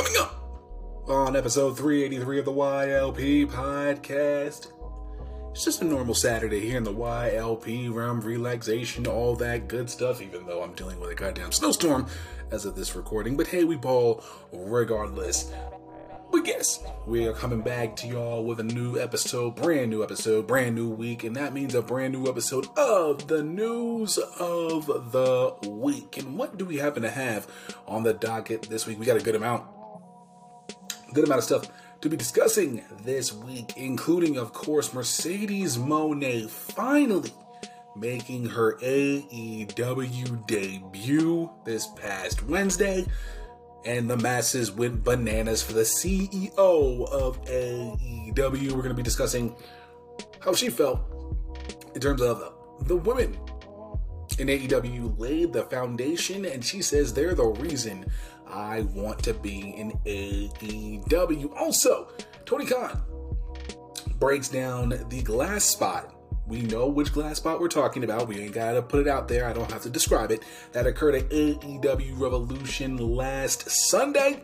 Coming up on episode 383 of the YLP podcast. It's just a normal Saturday here in the YLP realm, relaxation, all that good stuff, even though I'm dealing with a goddamn snowstorm as of this recording. But hey, we ball regardless. But yes, we are coming back to y'all with a new episode, brand new week, and that means a brand new episode of the news of the week. And what do we happen to have on the docket this week? We got a good amount of stuff to be discussing this week, including, of course, Mercedes Moné finally making her AEW debut this past Wednesday. And the masses went bananas for the CEO of AEW. We're going to be discussing how she felt in terms of the women in AEW laid the foundation, and she says they're the reason I want to be in AEW. Also, Tony Khan breaks down the glass spot. We know which glass spot we're talking about. We ain't got to put it out there. I don't have to describe it. That occurred at AEW Revolution last Sunday.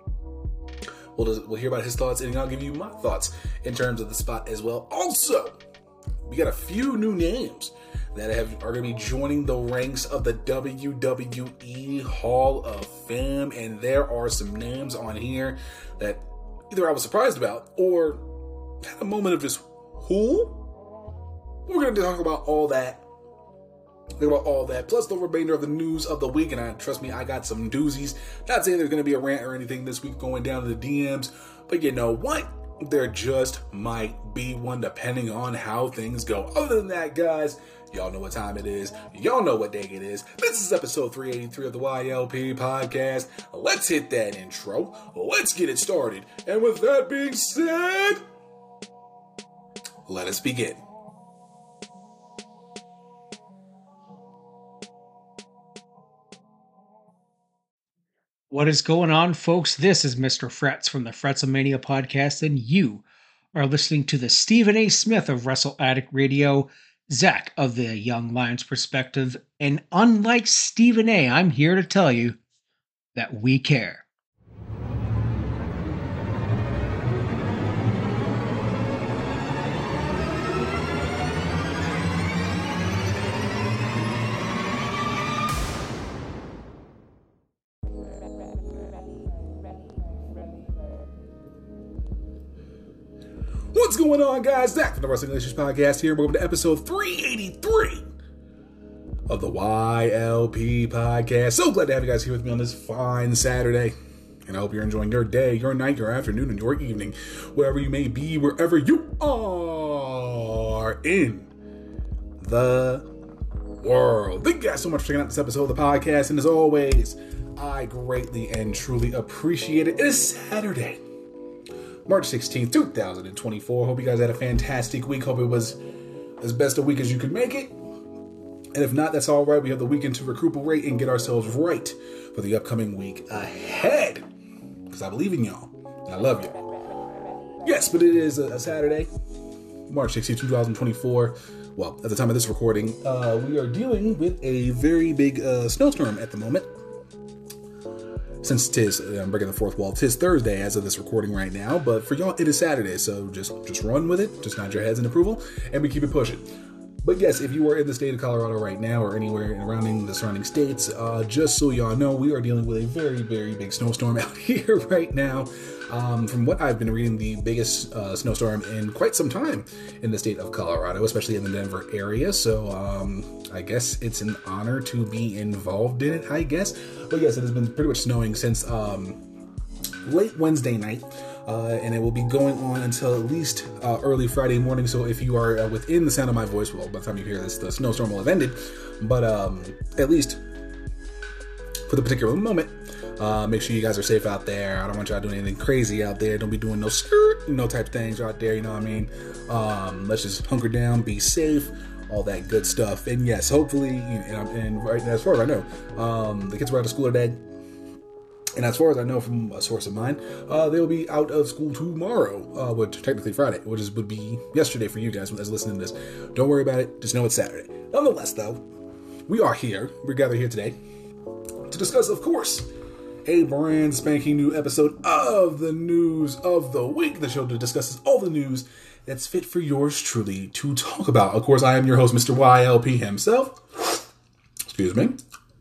We'll hear about his thoughts, and I'll give you my thoughts in terms of the spot as well. Also, we got a few new names that are going to be joining the ranks of the WWE Hall of Fame, and there are some names on here that either I was surprised about or had a moment of just, who? We're going to talk about all that. Plus the remainder of the news of the week. And trust me, I got some doozies. Not saying there's going to be a rant or anything this week going down to the DMs. But you know what? There just might be one depending on how things go. Other than that, guys, y'all know what time it is. Y'all know what day it is. This is episode 383 of the YLP podcast. Let's hit that intro. Let's get it started. And with that being said, let us begin. What is going on, folks? This is Mr. Frets from the Fretzelmania podcast, and you are listening to the Stephen A. Smith of Wrestle Addict Radio, Zach of the Young Lions Perspective, and unlike Stephen A., I'm here to tell you that we care. What's going on, guys? Zach from the Wrestling Relations Podcast here. Welcome to episode 383 of the YLP Podcast. So glad to have you guys here with me on this fine Saturday. And I hope you're enjoying your day, your night, your afternoon, and your evening, wherever you may be, wherever you are in the world. Thank you guys so much for checking out this episode of the podcast. And as always, I greatly and truly appreciate it. It is Saturday, March 16th, 2024. Hope you guys had a fantastic week. Hope it was as best a week as you could make it. And if not, that's all right. We have the weekend to recuperate and get ourselves right for the upcoming week ahead. Because I believe in y'all. And I love y'all. Yes, but it is a Saturday, March 16th, 2024. Well, at the time of this recording, we are dealing with a very big snowstorm at the moment. Since I'm breaking the fourth wall, 'tis Thursday as of this recording right now, but for y'all, it is Saturday, so just run with it, just nod your heads in approval, and we keep it pushing. But yes, if you are in the state of Colorado right now, or anywhere surrounding the surrounding states, just so y'all know, we are dealing with a very, very big snowstorm out here right now. From what I've been reading, the biggest snowstorm in quite some time in the state of Colorado, especially in the Denver area. So I guess it's an honor to be involved in it, I guess. But yes, it has been pretty much snowing since late Wednesday night. And it will be going on until at least early Friday morning. So if you are within the sound of my voice, well, by the time you hear this, the snowstorm will have ended. But at least for the particular moment, make sure you guys are safe out there. I don't want y'all doing anything crazy out there. Don't be doing no type things out there. You know what I mean? Let's just hunker down, be safe, all that good stuff. And yes, hopefully, and right now, as far as I know, the kids were out of school today. And as far as I know from a source of mine, they'll be out of school tomorrow, which technically Friday, which would be yesterday for you guys as listening to this. Don't worry about it. Just know it's Saturday. Nonetheless, though, we are here. We're gathered here today to discuss, of course, a brand spanking new episode of the News of the Week, the show that discusses all the news that's fit for yours truly to talk about. Of course, I am your host, Mr. YLP himself. Excuse me.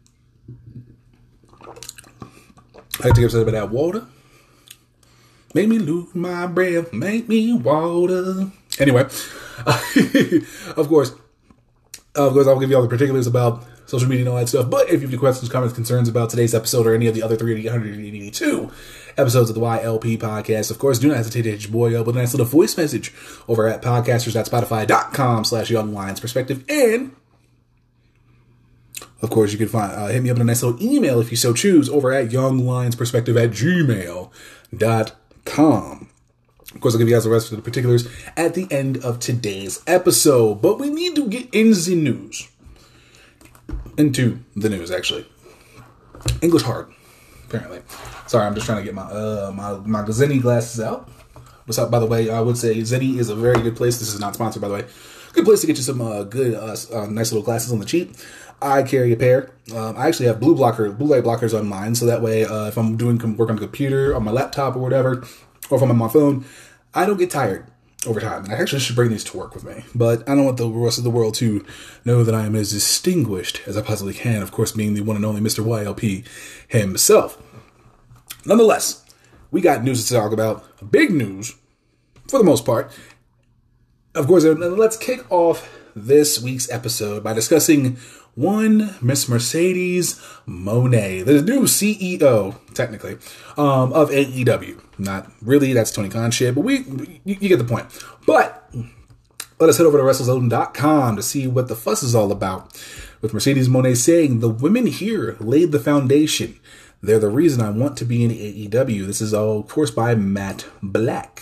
I had to give a bit of that water. Make me lose my breath. Make me water. Anyway, of course, I'll give you all the particulars about social media and all that stuff. But if you have any questions, comments, concerns about today's episode or any of the other 382 episodes of the YLP podcast, of course, do not hesitate to hit your boy up with a nice little voice message over at podcasters.spotify.com/younglionsperspective. And, of course, you can hit me up with a nice little email if you so choose over at younglionsperspective@gmail.com. Of course, I'll give you guys the rest of the particulars at the end of today's episode. But we need to get into the news, actually. English hard, apparently. Sorry, I'm just trying to get my Zenni glasses out. What's up, by the way? I would say Zenni is a very good place. This is not sponsored, by the way. Good place to get you some good, nice little glasses on the cheap. I carry a pair. I actually have blue light blockers on mine, so that way, if I'm doing work on the computer, on my laptop, or whatever, or if I'm on my phone, I don't get tired over time. And I actually should bring these to work with me. But I don't want the rest of the world to know that I am as distinguished as I possibly can, of course, being the one and only Mr. YLP himself. Nonetheless, we got news to talk about. Big news, for the most part. Of course, let's kick off this week's episode by discussing one Miss Mercedes Moné, the new CEO, technically, of AEW. Not really, that's Tony Khan shit, but you get the point. But let us head over to WrestleZone.com to see what the fuss is all about. With Mercedes Moné saying, "The women here laid the foundation. They're the reason I want to be in AEW." This is all, of course, by Matt Black.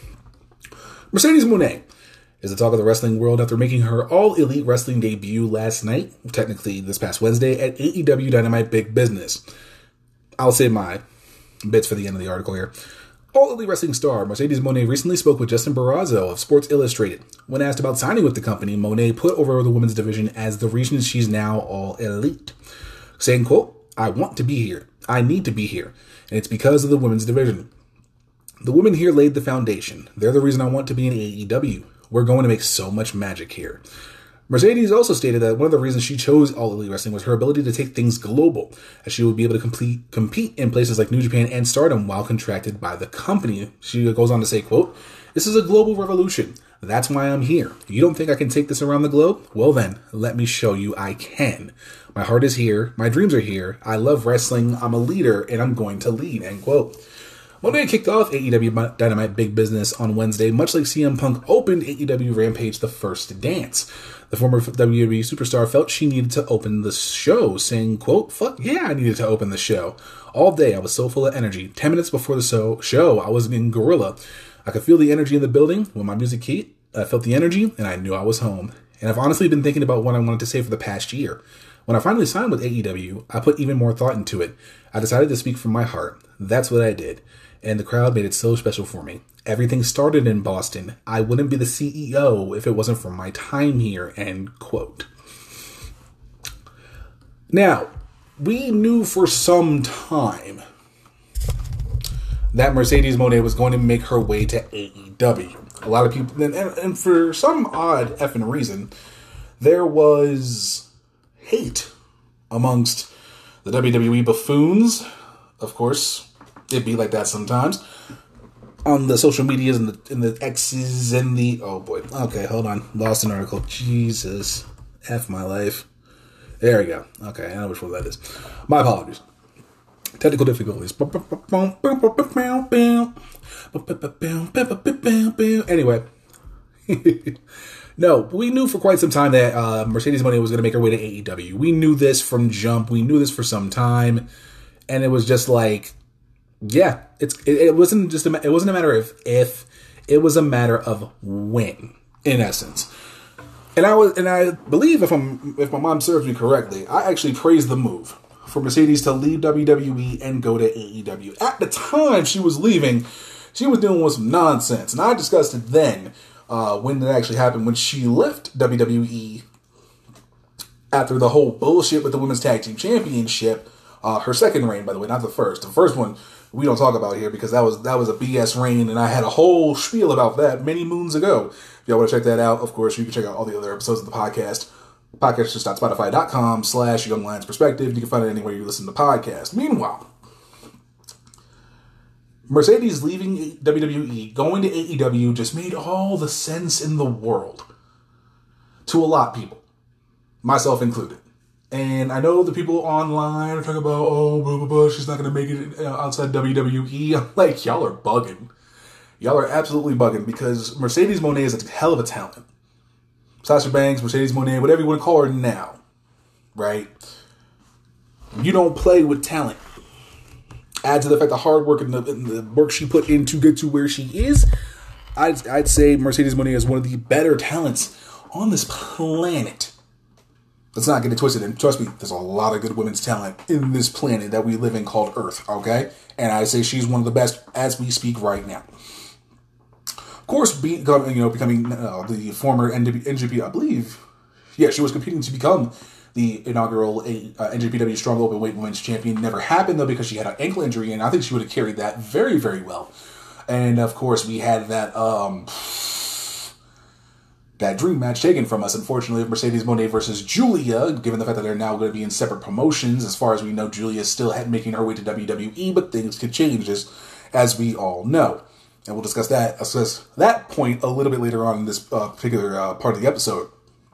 Mercedes Moné is the talk of the wrestling world after making her All Elite Wrestling debut last night, technically this past Wednesday, at AEW Dynamite Big Business. I'll save my bits for the end of the article here. All Elite Wrestling star Mercedes Moné recently spoke with Justin Barrasso of Sports Illustrated. When asked about signing with the company, Moné put over the women's division as the reason she's now All Elite, saying, quote, "I want to be here. I need to be here. And it's because of the women's division. The women here laid the foundation. They're the reason I want to be in AEW. We're going to make so much magic here." Mercedes also stated that one of the reasons she chose All Elite Wrestling was her ability to take things global, as she would be able to compete in places like New Japan and Stardom while contracted by the company. She goes on to say, quote, "This is a global revolution. That's why I'm here. You don't think I can take this around the globe? Well then, let me show you I can. My heart is here. My dreams are here. I love wrestling. I'm a leader, and I'm going to lead," end quote. Moné kicked off AEW Dynamite Big Business on Wednesday, much like CM Punk opened AEW Rampage The First Dance. The former WWE superstar felt she needed to open the show, saying, quote, "Fuck yeah, I needed to open the show. All day I was so full of energy. 10 minutes before the show, I was in Gorilla. I could feel the energy in the building. When my music hit, I felt the energy, and I knew I was home. And I've honestly been thinking about what I wanted to say for the past year. When I finally signed with AEW, I put even more thought into it. I decided to speak from my heart. That's what I did. And the crowd made it so special for me. Everything started in Boston. I wouldn't be the CEO if it wasn't for my time here," end quote. Now, we knew for some time that Mercedes Moné was going to make her way to AEW. A lot of people, and for some odd effing reason, there was hate amongst the WWE buffoons, of course. It'd be like that sometimes on the social medias and the X's and the, oh boy. Okay, hold on. Lost an article. Jesus. F my life. There we go. Okay, I know which one that is. My apologies. Technical difficulties. Anyway. No, we knew for quite some time that Mercedes Moné was going to make her way to AEW. We knew this from jump. We knew this for some time. And it was just like, yeah, it wasn't a matter of if, it was a matter of when, in essence. And I believe if my mom serves me correctly, I actually praised the move for Mercedes to leave WWE and go to AEW. At the time she was leaving, she was dealing with some nonsense, and I discussed it then when it actually happened, when she left WWE after the whole bullshit with the Women's Tag Team Championship. Her second reign, by the way, not the first. The first one we don't talk about here because that was a BS reign, and I had a whole spiel about that many moons ago. If y'all want to check that out, of course, you can check out all the other episodes of the podcast. Podcasters.spotify.com/Young Lions Perspective. You can find it anywhere you listen to podcasts. Meanwhile, Mercedes leaving WWE, going to AEW just made all the sense in the world to a lot of people, myself included. And I know the people online are talking about, oh, blah, blah, blah, she's not going to make it outside WWE. I'm like, y'all are bugging. Y'all are absolutely bugging because Mercedes Moné is a hell of a talent. Sasha Banks, Mercedes Moné, whatever you want to call her now, right? You don't play with talent. Add to the fact the hard work and the work she put in to get to where she is, I'd say Mercedes Moné is one of the better talents on this planet. Let's not get it twisted. And trust me, there's a lot of good women's talent in this planet that we live in called Earth, okay? And I'd say she's one of the best as we speak right now. Of course, becoming the former NJP, I believe, yeah, she was competing to become the inaugural NJPW Strong Openweight Women's Champion. Never happened, though, because she had an ankle injury, and I think she would have carried that very, very well. And, of course, we had that dream match taken from us, unfortunately, of Mercedes Moné versus Julia, given the fact that they're now going to be in separate promotions. As far as we know, Julia is still making her way to WWE, but things could change, as we all know. And we'll discuss that point a little bit later on in this particular part of the episode.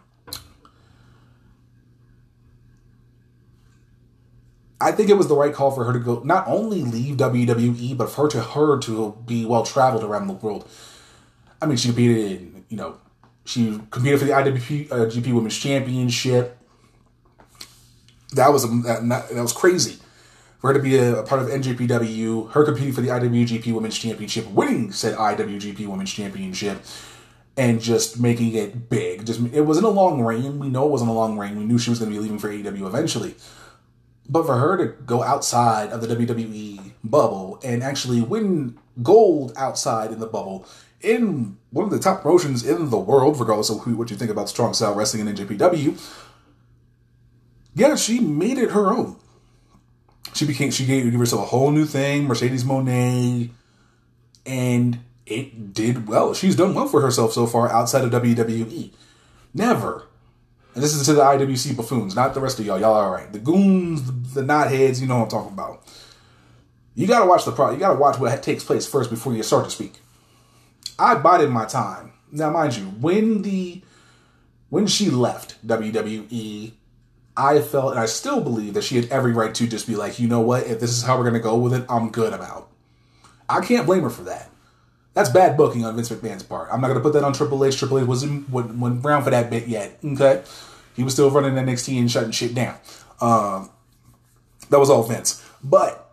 I think it was the right call for her to go, not only leave WWE, but for her to be well-traveled around the world. I mean, she competed for the IWGP Women's Championship. That was crazy. For her to be a part of NJPW, her competing for the IWGP Women's Championship, winning said IWGP Women's Championship, and just making it big. It wasn't a long reign. We know it wasn't a long reign. We knew she was going to be leaving for AEW eventually. But for her to go outside of the WWE bubble and actually win gold outside in the bubble in one of the top promotions in the world, regardless of what you think about Strong Style Wrestling and NJPW, yeah, she made it her own. She gave herself a whole new thing, Mercedes Moné, and it did well. She's done well for herself so far outside of WWE. Never. And this is to the IWC buffoons, not the rest of y'all. Y'all are all right. The goons, the knotheads, you know what I'm talking about. You gotta watch you gotta watch what takes place first before you start to speak. I bided my time. Now, mind you, when she left WWE, I felt, and I still believe, that she had every right to just be like, you know what, if this is how we're gonna go with it, I'm good about. I can't blame her for that. That's bad booking on Vince McMahon's part. I'm not going to put that on Triple H. Triple H wasn't around for that bit yet, okay? He was still running NXT and shutting shit down. That was all Vince. But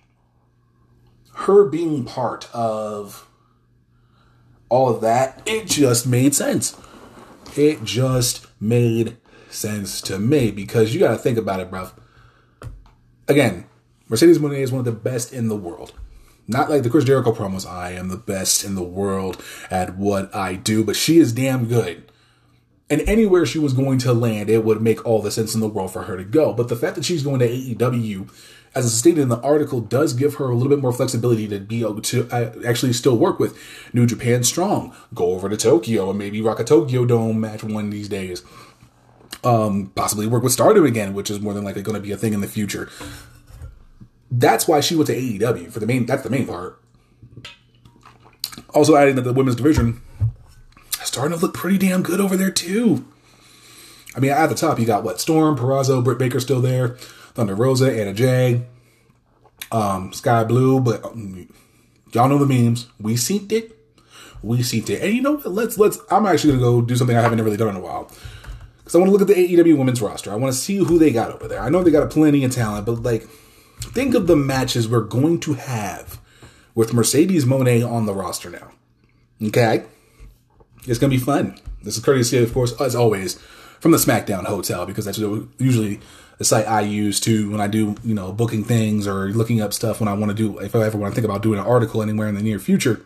her being part of all of that, it just made sense. It just made sense to me because you got to think about it, bruv. Again, Mercedes Moné is one of the best in the world. Not like the Chris Jericho promos, I am the best in the world at what I do, but she is damn good. And anywhere she was going to land, it would make all the sense in the world for her to go. But the fact that she's going to AEW, as stated in the article, does give her a little bit more flexibility to be able to actually still work with New Japan Strong, go over to Tokyo and maybe rock a Tokyo Dome match one of these days. Possibly work with Stardom again, which is more than likely going to be a thing in the future. That's why she went to AEW. That's the main part. Also adding that the women's division is starting to look pretty damn good over there too. I mean, at the top you got Storm, Purrazzo, Britt Baker still there, Thunder Rosa, Anna Jay, Sky Blue, but y'all know the memes. We synced it. And you know what? I'm actually gonna go do something I haven't really done in a while. Because I want to look at the AEW women's roster. I want to see who they got over there. I know they got plenty of talent, but think of the matches we're going to have with Mercedes Moné on the roster now. Okay? It's going to be fun. This is courtesy, of course, as always, from the SmackDown Hotel, because that's usually the site I use to when I do, booking things or looking up stuff when I want to do, if I ever want to think about doing an article anywhere in the near future.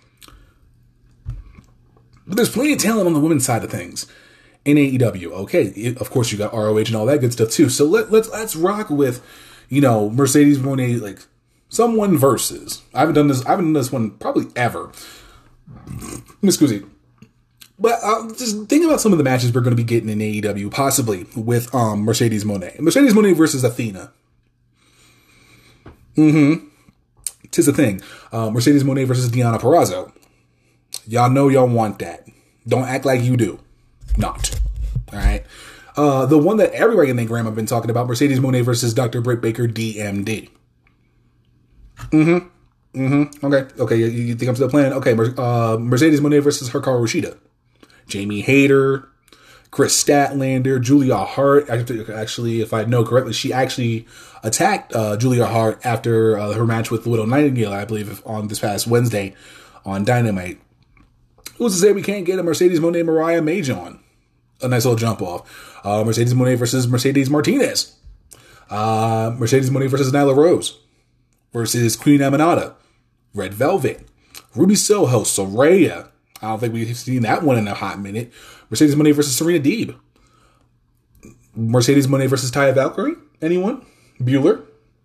But there's plenty of talent on the women's side of things in AEW. Okay, of course, you got ROH and all that good stuff too. So let's rock with, Mercedes Moné, like, someone versus. I haven't done this one probably ever. Excuse me. But just think about some of the matches we're going to be getting in AEW, possibly with Mercedes Moné. Mercedes Moné versus Athena. Tis a thing. Mercedes Moné versus Deonna Purrazzo. Y'all know y'all want that. Don't act like you do. Not. Alright? The one that everybody and their grandma have been talking about, Mercedes Moné versus Dr. Britt Baker, DMD. Okay, you think I'm still playing? Okay, Mercedes Moné versus Hikaru Shida. Jamie Hayter, Chris Statlander, Julia Hart. Actually, if I know correctly, she actually attacked Julia Hart after her match with Widow Nightingale, I believe, on this past Wednesday on Dynamite. Who's to say we can't get a Mercedes Moné Mariah Mage on? A nice little jump off. Mercedes Moné versus Mercedes Martinez. Mercedes Moné versus Nyla Rose. Versus Queen Aminata. Red Velvet. Ruby Soho. Soraya. I don't think we've seen that one in a hot minute. Mercedes Moné versus Serena Deeb. Mercedes Moné versus Taya Valkyrie. Anyone? Bueller.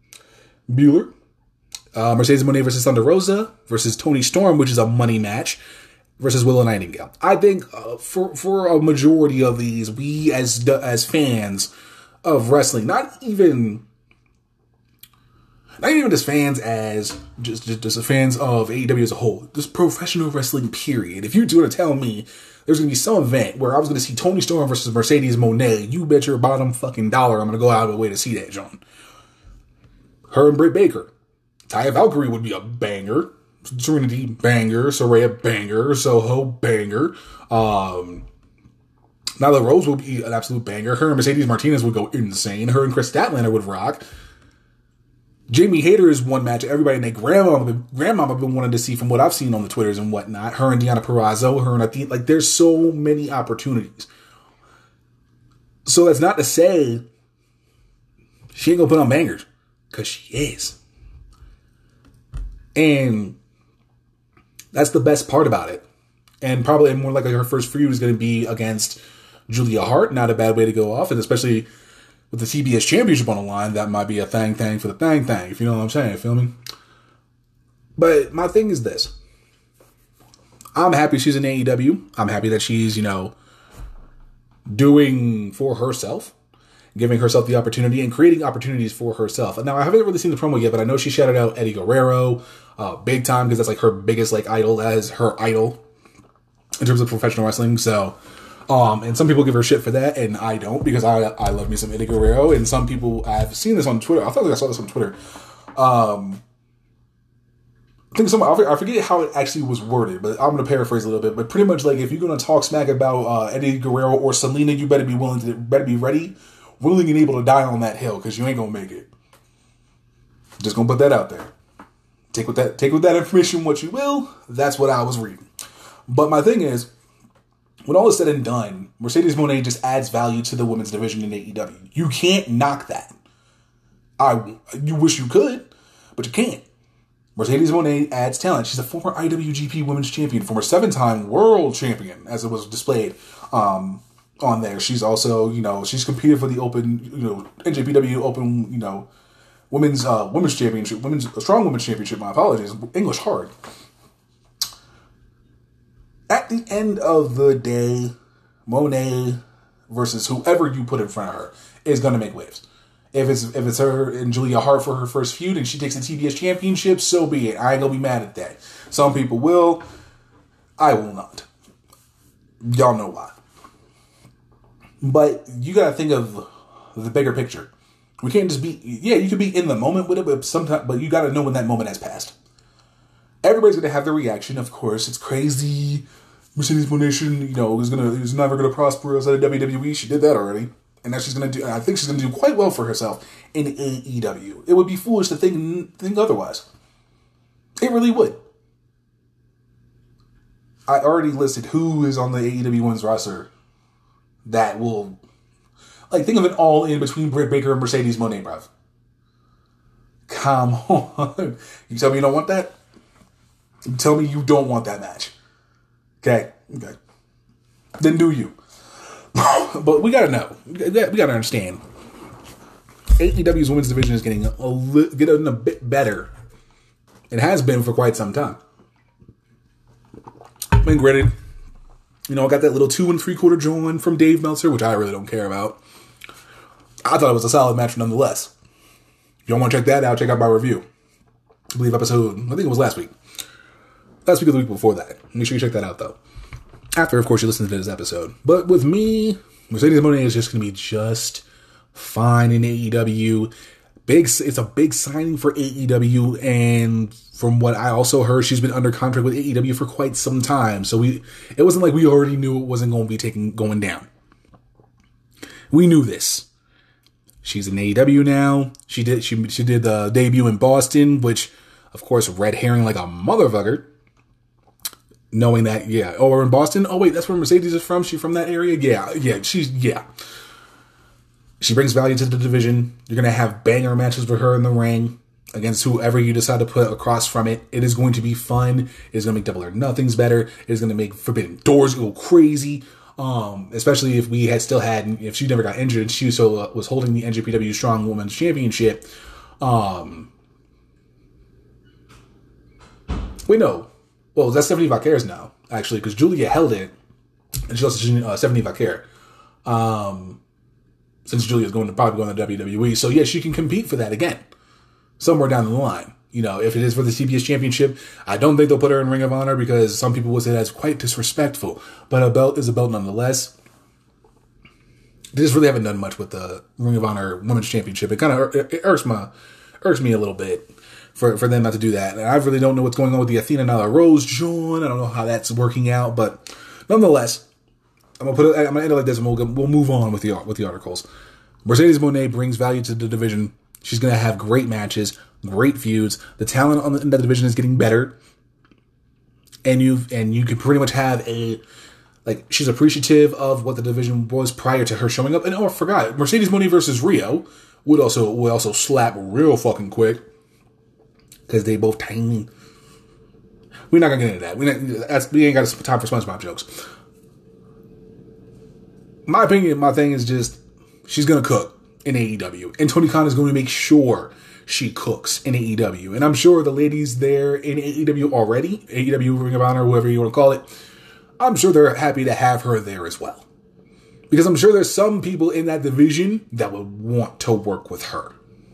Mercedes Moné versus Thunder Rosa. Versus Toni Storm, which is a money match. Versus Willow Nightingale. I think for a majority of these, we as fans of wrestling, not even just fans as just fans of AEW as a whole, just professional wrestling period. If you're going to tell me there's going to be some event where I was going to see Toni Storm versus Mercedes Moné, you bet your bottom fucking dollar I'm going to go out of the way to see that, John. Her and Britt Baker. Taya Valkyrie would be a banger. Serenity, banger. Soraya, banger. Soho, banger. Nyla Rose would be an absolute banger. Her and Mercedes Martinez would go insane. Her and Chris Statlander would rock. Jamie Hayter is one match everybody and their grandmama been wanting to see from what I've seen on the Twitters and whatnot. Her and Deonna Purrazzo, her and Athena. Like, there's so many opportunities. So that's not to say she ain't gonna put on bangers. Because she is. And that's the best part about it. And probably more likely her first feud is going to be against Julia Hart. Not a bad way to go off. And especially with the TBS Championship on the line, that might be a thing for the thing, if you know what I'm saying. Feel me? But my thing is this. I'm happy she's in AEW. I'm happy that she's, doing for herself. Giving herself the opportunity and creating opportunities for herself. Now, I haven't really seen the promo yet, but I know she shouted out Eddie Guerrero big time because that's like her biggest idol as her idol in terms of professional wrestling. So, and some people give her shit for that, and I don't because I love me some Eddie Guerrero. And some people, I've seen this on Twitter. I thought I saw this on Twitter. I forget how it actually was worded, but I'm going to paraphrase a little bit. But pretty much like if you're going to talk smack about Eddie Guerrero or Selena, you better be ready. Willing and able to die on that hill because you ain't gonna make it. Just gonna put that out there. Take with that information what you will. That's what I was reading. But my thing is, when all is said and done, Mercedes Moné just adds value to the women's division in AEW. You can't knock that. You wish you could, but you can't. Mercedes Moné adds talent. She's a former IWGP Women's Champion, former 7-time World Champion, as it was displayed. On there. She's also, she's competed for the open, NJPW open, women's championship, strong women's championship, my apologies, English hard. At the end of the day, Moné versus whoever you put in front of her is going to make waves. If it's her and Julia Hart for her first feud and she takes the TBS championship, so be it. I ain't going to be mad at that. Some people will. I will not. Y'all know why. But you got to think of the bigger picture. We can't just be, you could be in the moment with it, but you got to know when that moment has passed. Everybody's going to have their reaction. Of course, it's crazy. Mercedes Moné is never going to prosper outside of WWE. She did that already. And now she's going to do, I think she's going to do quite well for herself in AEW. It would be foolish to think otherwise. It really would. I already listed who is on the AEW Women's roster that will, think of it all in between Britt Baker and Mercedes Moné, bruv. Come on. You tell me you don't want that? You tell me you don't want that match. Okay. Then do you. But we gotta know. We gotta understand. AEW's women's division is getting a bit better. It has been for quite some time. And granted, I got that little 2 3/4 join from Dave Meltzer, which I really don't care about. I thought it was a solid match nonetheless. If y'all want to check that out, check out my review. I believe I think it was last week. Last week or the week before that. Make sure you check that out, though. After, of course, you listen to this episode. But with me, Mercedes Moné is just going to be just fine in AEW. It's a big signing for AEW, and from what I also heard, she's been under contract with AEW for quite some time. So it wasn't like we already knew it wasn't going to be going down. We knew this. She's in AEW now. She did the debut in Boston, which, of course, red herring like a motherfucker. Knowing that, we're in Boston. Oh wait, that's where Mercedes is from. She's from that area. Yeah. She brings value to the division. You're gonna have banger matches with her in the ring against whoever you decide to put across from it. It is going to be fun. It is gonna make Double or Nothings better. It is gonna make Forbidden Doors go crazy. Especially if if she never got injured and she was holding the NJPW Strong Women's Championship. Wait, no. Well, that's Stephanie Vaquer's now, actually, because Julia held it, and she lost to Stephanie Vaquer. Since Julia's probably going to WWE. So, yeah, she can compete for that again, somewhere down the line. If it is for the CBS Championship, I don't think they'll put her in Ring of Honor because some people would say that's quite disrespectful. But a belt is a belt nonetheless. They just really haven't done much with the Ring of Honor Women's Championship. It kind of irks me a little bit for them not to do that. And I really don't know what's going on with the Athena Nyla Rose join. I don't know how that's working out, but nonetheless, I'm gonna end it like this, and we'll move on with the articles. Mercedes Moné brings value to the division. She's gonna have great matches, great feuds. The talent in that division is getting better, and you can pretty much have she's appreciative of what the division was prior to her showing up. And I forgot, Mercedes Moné versus Rio would also slap real fucking quick. Because they both tiny. We're not gonna get into that. We ain't got time for SpongeBob jokes. My opinion, my thing is just she's gonna cook in AEW, and Tony Khan is going to make sure she cooks in AEW. And I'm sure the ladies there in AEW already, AEW Ring of Honor, whoever you want to call it, I'm sure they're happy to have her there as well, because I'm sure there's some people in that division that would want to work with her.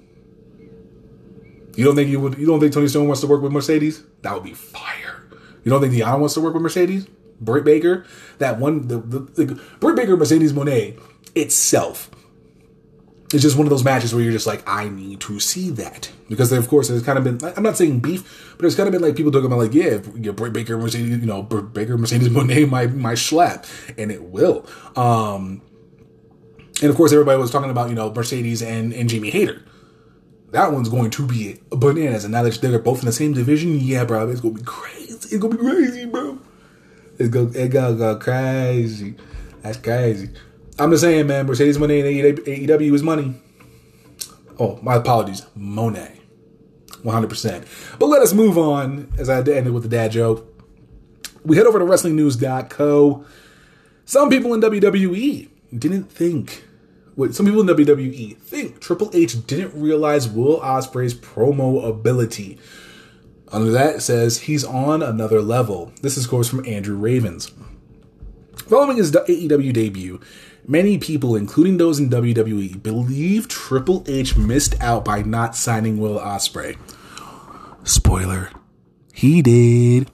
You don't think Tony Stone wants to work with Mercedes? That would be fire. You don't think Deanna wants to work with Mercedes? Britt Baker? The Britt Baker Mercedes Moné itself is just one of those matches where you're just like, I need to see that. Because of course there's kind of been, I'm not saying beef, but there's kind of been like people talking about like, Britt Baker Mercedes, Britt Baker Mercedes Moné my slap. And it will. And of course everybody was talking about, Mercedes and Jamie Hayter. That one's going to be bananas. And now that they're both in the same division, yeah, bro, it's going to be crazy. It's going to be crazy, bro. It's going to go crazy. That's crazy. I'm just saying, man, Mercedes Moné and AEW is money. Oh, my apologies. Moné. 100%. But let us move on, as I ended with the dad joke. We head over to WrestlingNews.co. Some people in WWE didn't think... Some people in WWE think Triple H didn't realize Will Ospreay's promo ability. Under that, it says he's on another level. This is, of course, from Andrew Ravens. Following his AEW debut, many people, including those in WWE, believe Triple H missed out by not signing Will Ospreay. Spoiler, he did.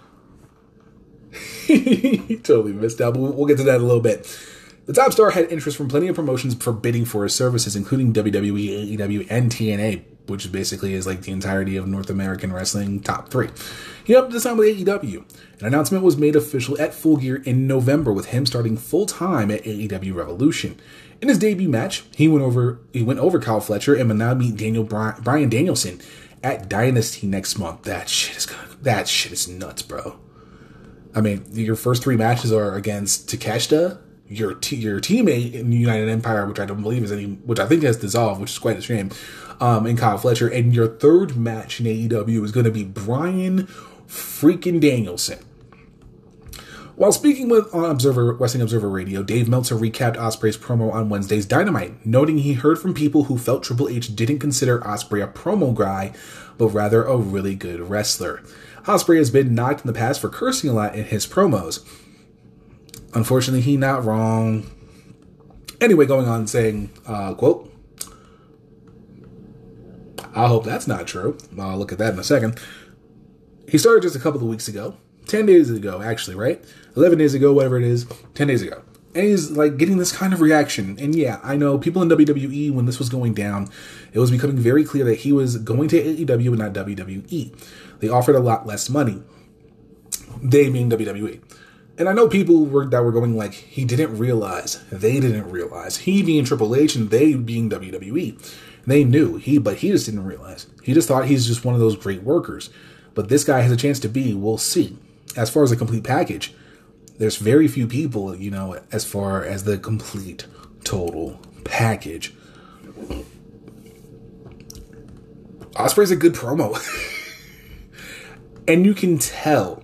He totally missed out, but we'll get to that in a little bit. The top star had interest from plenty of promotions for bidding for his services, including WWE, AEW, and TNA, which basically is like the entirety of North American wrestling top 3. He opted to sign with AEW. An announcement was made official at Full Gear in November, with him starting full-time at AEW Revolution. In his debut match, he went over Kyle Fletcher and will now meet Bryan Danielson at Dynasty next month. That shit is nuts, bro. I mean, your first 3 matches are against Takeshita, your teammate in United Empire, which I don't believe which I think has dissolved, which is quite a shame, and Kyle Fletcher, and your third match in AEW is going to be Bryan freaking Danielson. While speaking on Wrestling Observer Radio, Dave Meltzer recapped Ospreay's promo on Wednesday's Dynamite, noting he heard from people who felt Triple H didn't consider Ospreay a promo guy, but rather a really good wrestler. Ospreay has been knocked in the past for cursing a lot in his promos. Unfortunately, he not wrong. Anyway, going on saying, quote, I hope that's not true. I'll look at that in a second. He started just a couple of weeks ago. 10 days ago, actually, right? 11 days ago, whatever it is. 10 days ago. And he's, like, getting this kind of reaction. And yeah, I know people in WWE, when this was going down, it was becoming very clear that he was going to AEW and not WWE. They offered a lot less money. They being WWE. And I know people that were going like, he didn't realize. They didn't realize. He being Triple H and they being WWE. They knew. But he just didn't realize. He just thought he's just one of those great workers. But this guy has a chance to be. We'll see. As far as the complete package, there's very few people, as far as the complete, total package. Ospreay's a good promo. And you can tell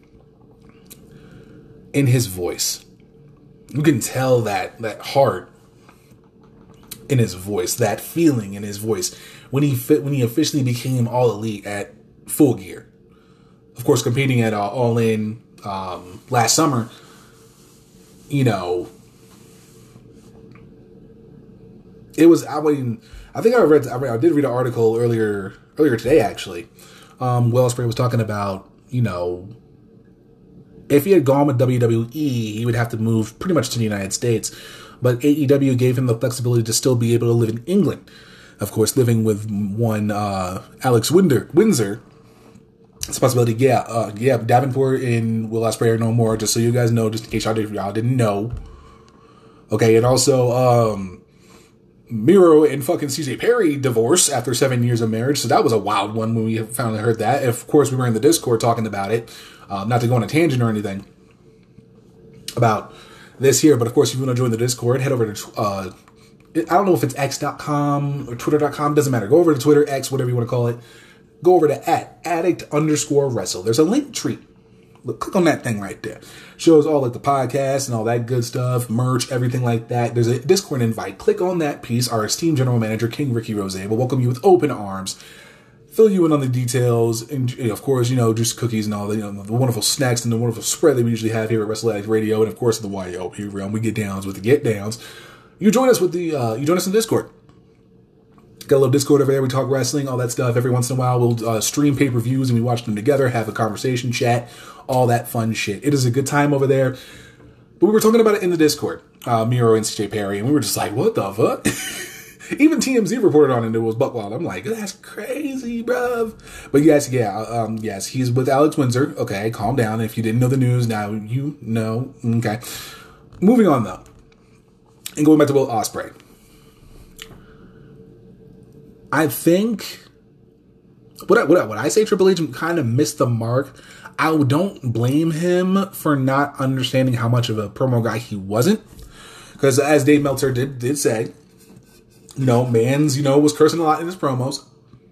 in his voice. You can tell that heart in his voice, that feeling in his voice when he officially became All Elite at Full Gear. Of course, competing at All In last summer, it was. I did read an article earlier today, actually. Will Ospreay was talking about, if he had gone with WWE, he would have to move pretty much to the United States. But AEW gave him the flexibility to still be able to live in England. Of course, living with one Alex Windsor. It's a possibility. Yeah. Davenport and Will Ospreay are no more, just so you guys know, just in case y'all didn't know. Okay, and also, Miro and fucking CJ Perry divorced after 7 years of marriage, so that was a wild one when we finally heard that. Of course, we were in the Discord talking about it. Not to go on a tangent or anything about this here, but of course, if you want to join the Discord, head over to, I don't know if it's x.com or twitter.com, doesn't matter. Go over to Twitter, X, whatever you want to call it. Go over to @addict_wrestle. There's a link tree. Look, click on that thing right there. Shows all like the podcast and all that good stuff, merch, everything like that. There's a Discord invite. Click on that piece. Our esteemed general manager, King Ricky Rose, will welcome you with open arms, fill you in on the details, and of course, just cookies and all the, the wonderful snacks and the wonderful spread that we usually have here at Wrestle Addict Radio, and of course in the YLP realm, we get downs with the get downs. You join us in Discord. Got a little Discord over there. We talk wrestling, all that stuff. Every once in a while, we'll stream pay-per-views and we watch them together, have a conversation, chat, all that fun shit. It is a good time over there. But we were talking about it in the Discord, Miro and CJ Perry, and we were just like, what the fuck? Even TMZ reported on it, and it was buck wild. I'm like, that's crazy, bruv. But yes, yes, he's with Alex Windsor. Okay, calm down. If you didn't know the news, now you know. Okay. Moving on, though. And going back to Will Ospreay. I think what I say Triple H kind of missed the mark. I don't blame him for not understanding how much of a promo guy he wasn't. Because as Dave Meltzer did say, Mans, was cursing a lot in his promos.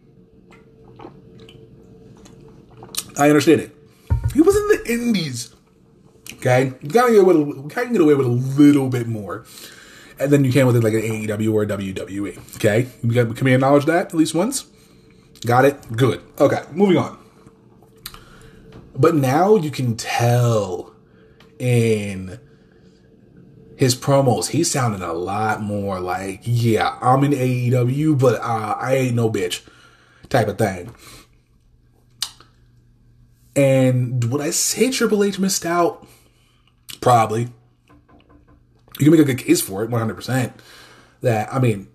I understand it. He was in the indies. Okay? You gotta get away with a little bit more. And then you can with it like an AEW or a WWE. Okay? Can we acknowledge that at least once? Got it? Good. Okay, moving on. But now you can tell in his promos, he's sounding a lot more like, yeah, I'm in AEW, but I ain't no bitch type of thing. And would I say Triple H missed out? Probably. You can make a good case for it, 100%. That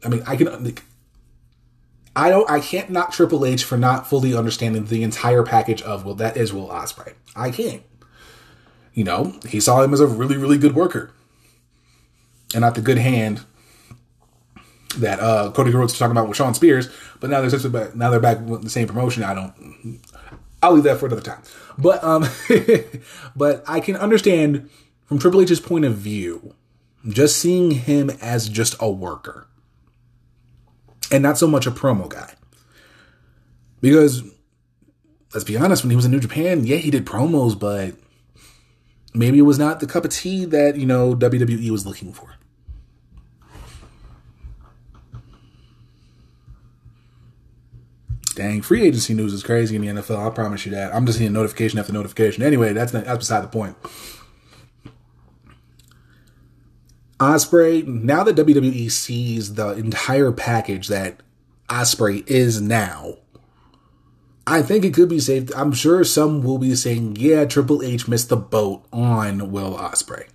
I can't knock Triple H for not fully understanding the entire package of Will Ospreay. I can't. He saw him as a really, really good worker. And not the good hand that Cody Rhodes was talking about with Shawn Spears, but now they're back with the same promotion. I'll leave that for another time. But but I can understand from Triple H's point of view, just seeing him as just a worker and not so much a promo guy. Because let's be honest, when he was in New Japan, yeah, he did promos, but maybe it was not the cup of tea that, WWE was looking for. Dang, free agency news is crazy in the NFL. I promise you that. I'm just seeing notification after notification. Anyway, that's beside the point. Ospreay, now that WWE sees the entire package that Ospreay is now, I think it could be safe. I'm sure some will be saying, yeah, Triple H missed the boat on Will Ospreay.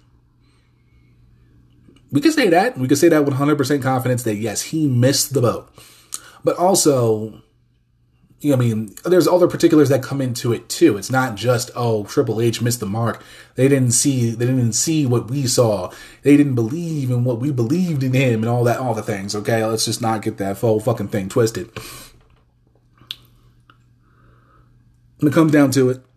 We can say that. We can say that with 100% confidence that, yes, he missed the boat. But also, there's other particulars that come into it too. It's not just, Triple H missed the mark. They didn't see what we saw. They didn't believe in what we believed in him and all the things. Okay, let's just not get that whole fucking thing twisted. When it comes down to it,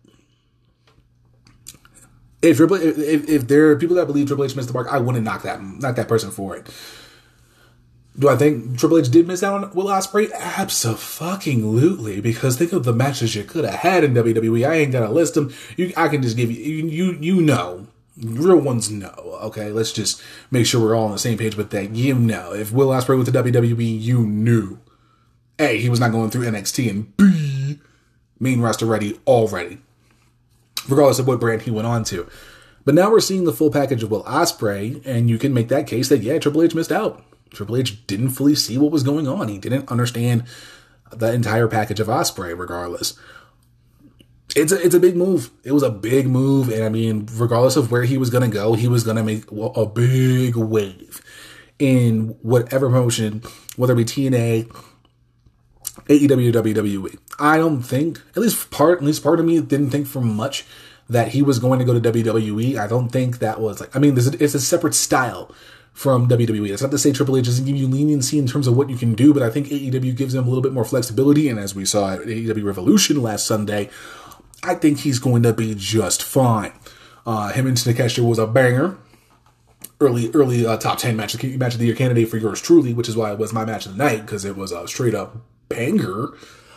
if there are people that believe Triple H missed the mark, I wouldn't knock that person for it. Do I think Triple H did miss out on Will Ospreay? Abso-fucking-lutely, because think of the matches you could have had in WWE. I ain't gonna list them. I can just give you know. Real ones know, okay? Let's just make sure we're all on the same page with that. If Will Ospreay went to WWE, you knew. A, he was not going through NXT, and B, main roster ready already. Regardless of what brand he went on to. But now we're seeing the full package of Will Ospreay, and you can make that case that, yeah, Triple H missed out. Triple H didn't fully see what was going on. He didn't understand the entire package of Ospreay, regardless. It's a big move. It was a big move, and regardless of where he was going to go, he was going to make a big wave in whatever promotion, whether it be TNA, AEW, WWE. I don't think, at least part of me didn't think for much that he was going to go to WWE. I don't think that was it's a separate style from WWE. That's not to say Triple H doesn't give you leniency in terms of what you can do, but I think AEW gives him a little bit more flexibility, and as we saw at AEW Revolution last Sunday, I think he's going to be just fine. Him and Takeshita was a banger. Early top 10 match of the year candidate for yours truly, which is why it was my match of the night, because it was a straight up banger.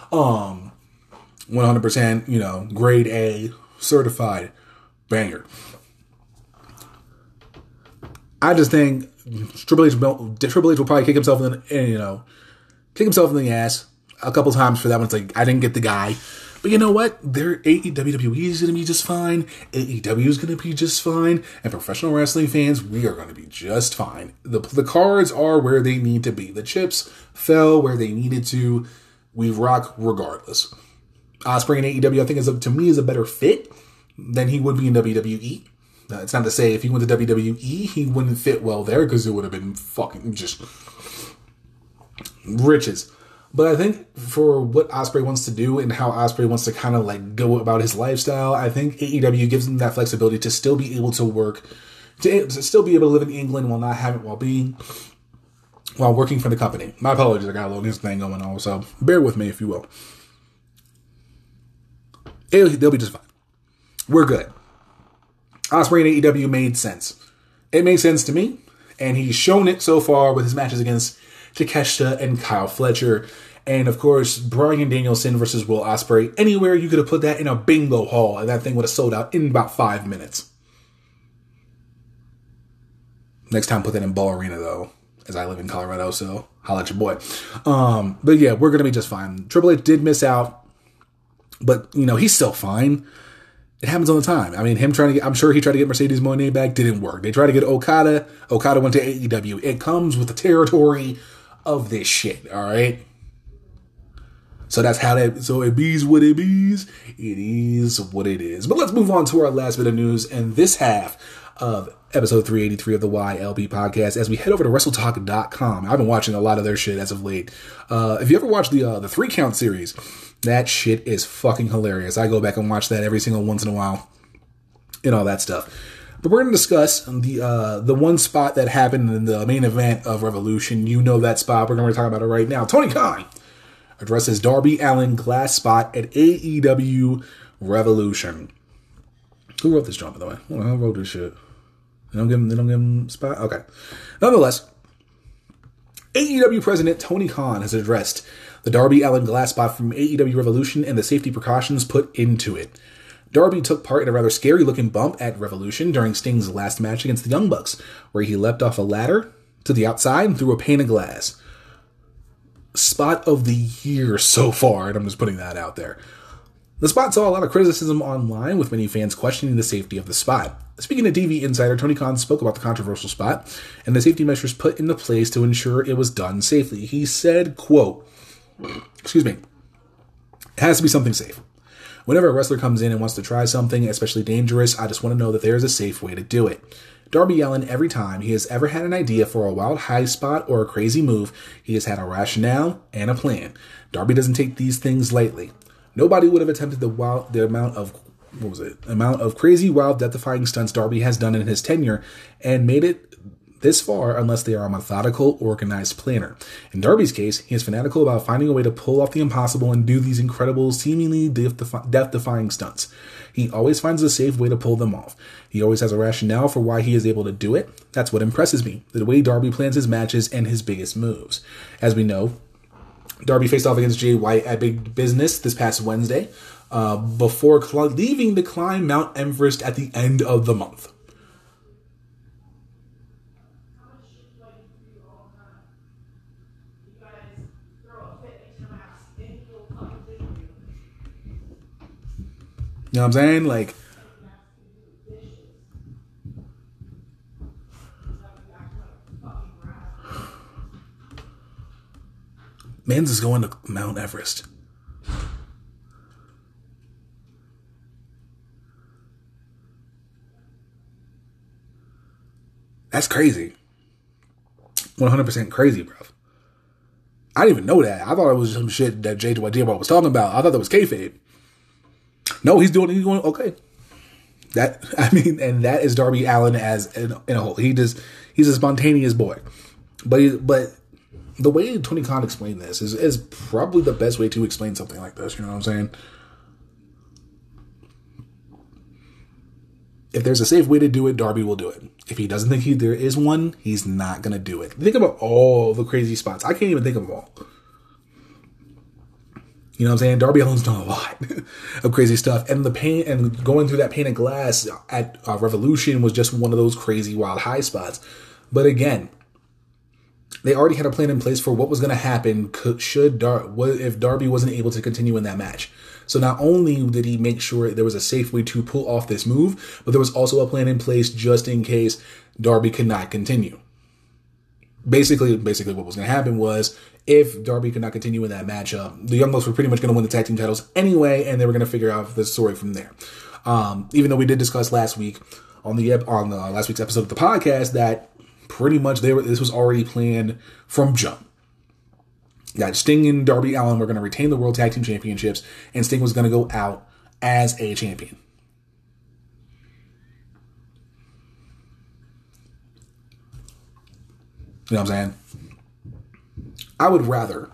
100%, grade A certified banger. I just think Triple H will probably kick himself in the ass a couple times for that one. It's like, I didn't get the guy. But you know what? WWE is going to be just fine. AEW is going to be just fine. And professional wrestling fans, we are going to be just fine. The cards are where they need to be. The chips fell where they needed to. We rock regardless. Ospreay and AEW, I think, is a better fit than he would be in WWE. It's not to say if he went to WWE, he wouldn't fit well there, because it would have been fucking just riches. But I think for what Ospreay wants to do and how Ospreay wants to kind of go about his lifestyle, I think AEW gives him that flexibility to still be able to work, to still be able to live in England while working for the company. My apologies, I got a little news thing going on, so bear with me if you will. They'll be just fine. We're good. Ospreay and AEW made sense. It made sense to me, and he's shown it so far with his matches against Takeshita and Kyle Fletcher, and of course Bryan Danielson versus Will Ospreay. Anywhere you could have put that in a bingo hall, and that thing would have sold out in about 5 minutes. Next time, put that in Ball Arena though, as I live in Colorado, so holla at your boy. But yeah, we're gonna be just fine. Triple H did miss out, but he's still fine. It happens all the time. I'm sure he tried to get Mercedes Moné back, didn't work. They tried to get Okada. Okada went to AEW. It comes with the territory of this shit, all right? So it bees what it bees. It is what it is. But let's move on to our last bit of news in this half of episode 383 of the YLP podcast as we head over to WrestleTalk.com. I've been watching a lot of their shit as of late. If you ever watched the 3 Count series, that shit is fucking hilarious. I go back and watch that every single once in a while and all that stuff. But we're going to discuss the one spot that happened in the main event of Revolution. You know that spot. We're going to talk about it right now. Tony Khan addresses Darby Allin glass spot at AEW Revolution. Who wrote this joint, by the way? Who wrote this shit? They don't give him spot? Okay. Nonetheless, AEW President Tony Khan has addressed the Darby Allin glass spot from AEW Revolution and the safety precautions put into it. Darby took part in a rather scary-looking bump at Revolution during Sting's last match against the Young Bucks, where he leapt off a ladder to the outside and threw a pane of glass. Spot of the year so far, and I'm just putting that out there. The spot saw a lot of criticism online, with many fans questioning the safety of the spot. Speaking to TV Insider, Tony Khan spoke about the controversial spot and the safety measures put into place to ensure it was done safely. He said, quote, it has to be something safe. Whenever a wrestler comes in and wants to try something, especially dangerous, I just want to know that there is a safe way to do it. Darby Allin, every time he has ever had an idea for a wild high spot or a crazy move, he has had a rationale and a plan. Darby doesn't take these things lightly. Nobody would have attempted the amount of crazy, wild, death-defying stunts Darby has done in his tenure and made it this far unless they are a methodical, organized planner. In Darby's case, he is fanatical about finding a way to pull off the impossible and do these incredible, seemingly death-defying stunts. He always finds a safe way to pull them off. He always has a rationale for why he is able to do it. That's what impresses me, the way Darby plans his matches and his biggest moves. As we know, Darby faced off against Jay White at Big Business this past Wednesday, before leaving to climb Mount Everest at the end of the month. You know what I'm saying? Like, man's is going to Mount Everest. That's crazy. 100% crazy, bro. I didn't even know that. I thought it was some shit that Jay White was talking about. I thought that was kayfabe. No, he's going, okay. And that is Darby Allin as in a whole. He's a spontaneous boy. But the way Tony Khan explained this is probably the best way to explain something like this. You know what I'm saying? If there's a safe way to do it, Darby will do it. If he doesn't think there is one, he's not going to do it. Think about all the crazy spots. I can't even think of them all. You know what I'm saying? Darby Allin's done a lot of crazy stuff. And the pain and going through that pane of glass at Revolution was just one of those crazy wild high spots. But again, they already had a plan in place for what was going to happen if Darby wasn't able to continue in that match. So not only did he make sure there was a safe way to pull off this move, but there was also a plan in place just in case Darby could not continue. Basically what was going to happen was if Darby could not continue in that matchup, the Young Bucks were pretty much going to win the tag team titles anyway, and they were going to figure out the story from there. Even though we did discuss last week on last week's episode of the podcast that pretty much this was already planned from jump. That Sting and Darby Allin were going to retain the World Tag Team Championships, and Sting was going to go out as a champion. You know what I'm saying? I would rather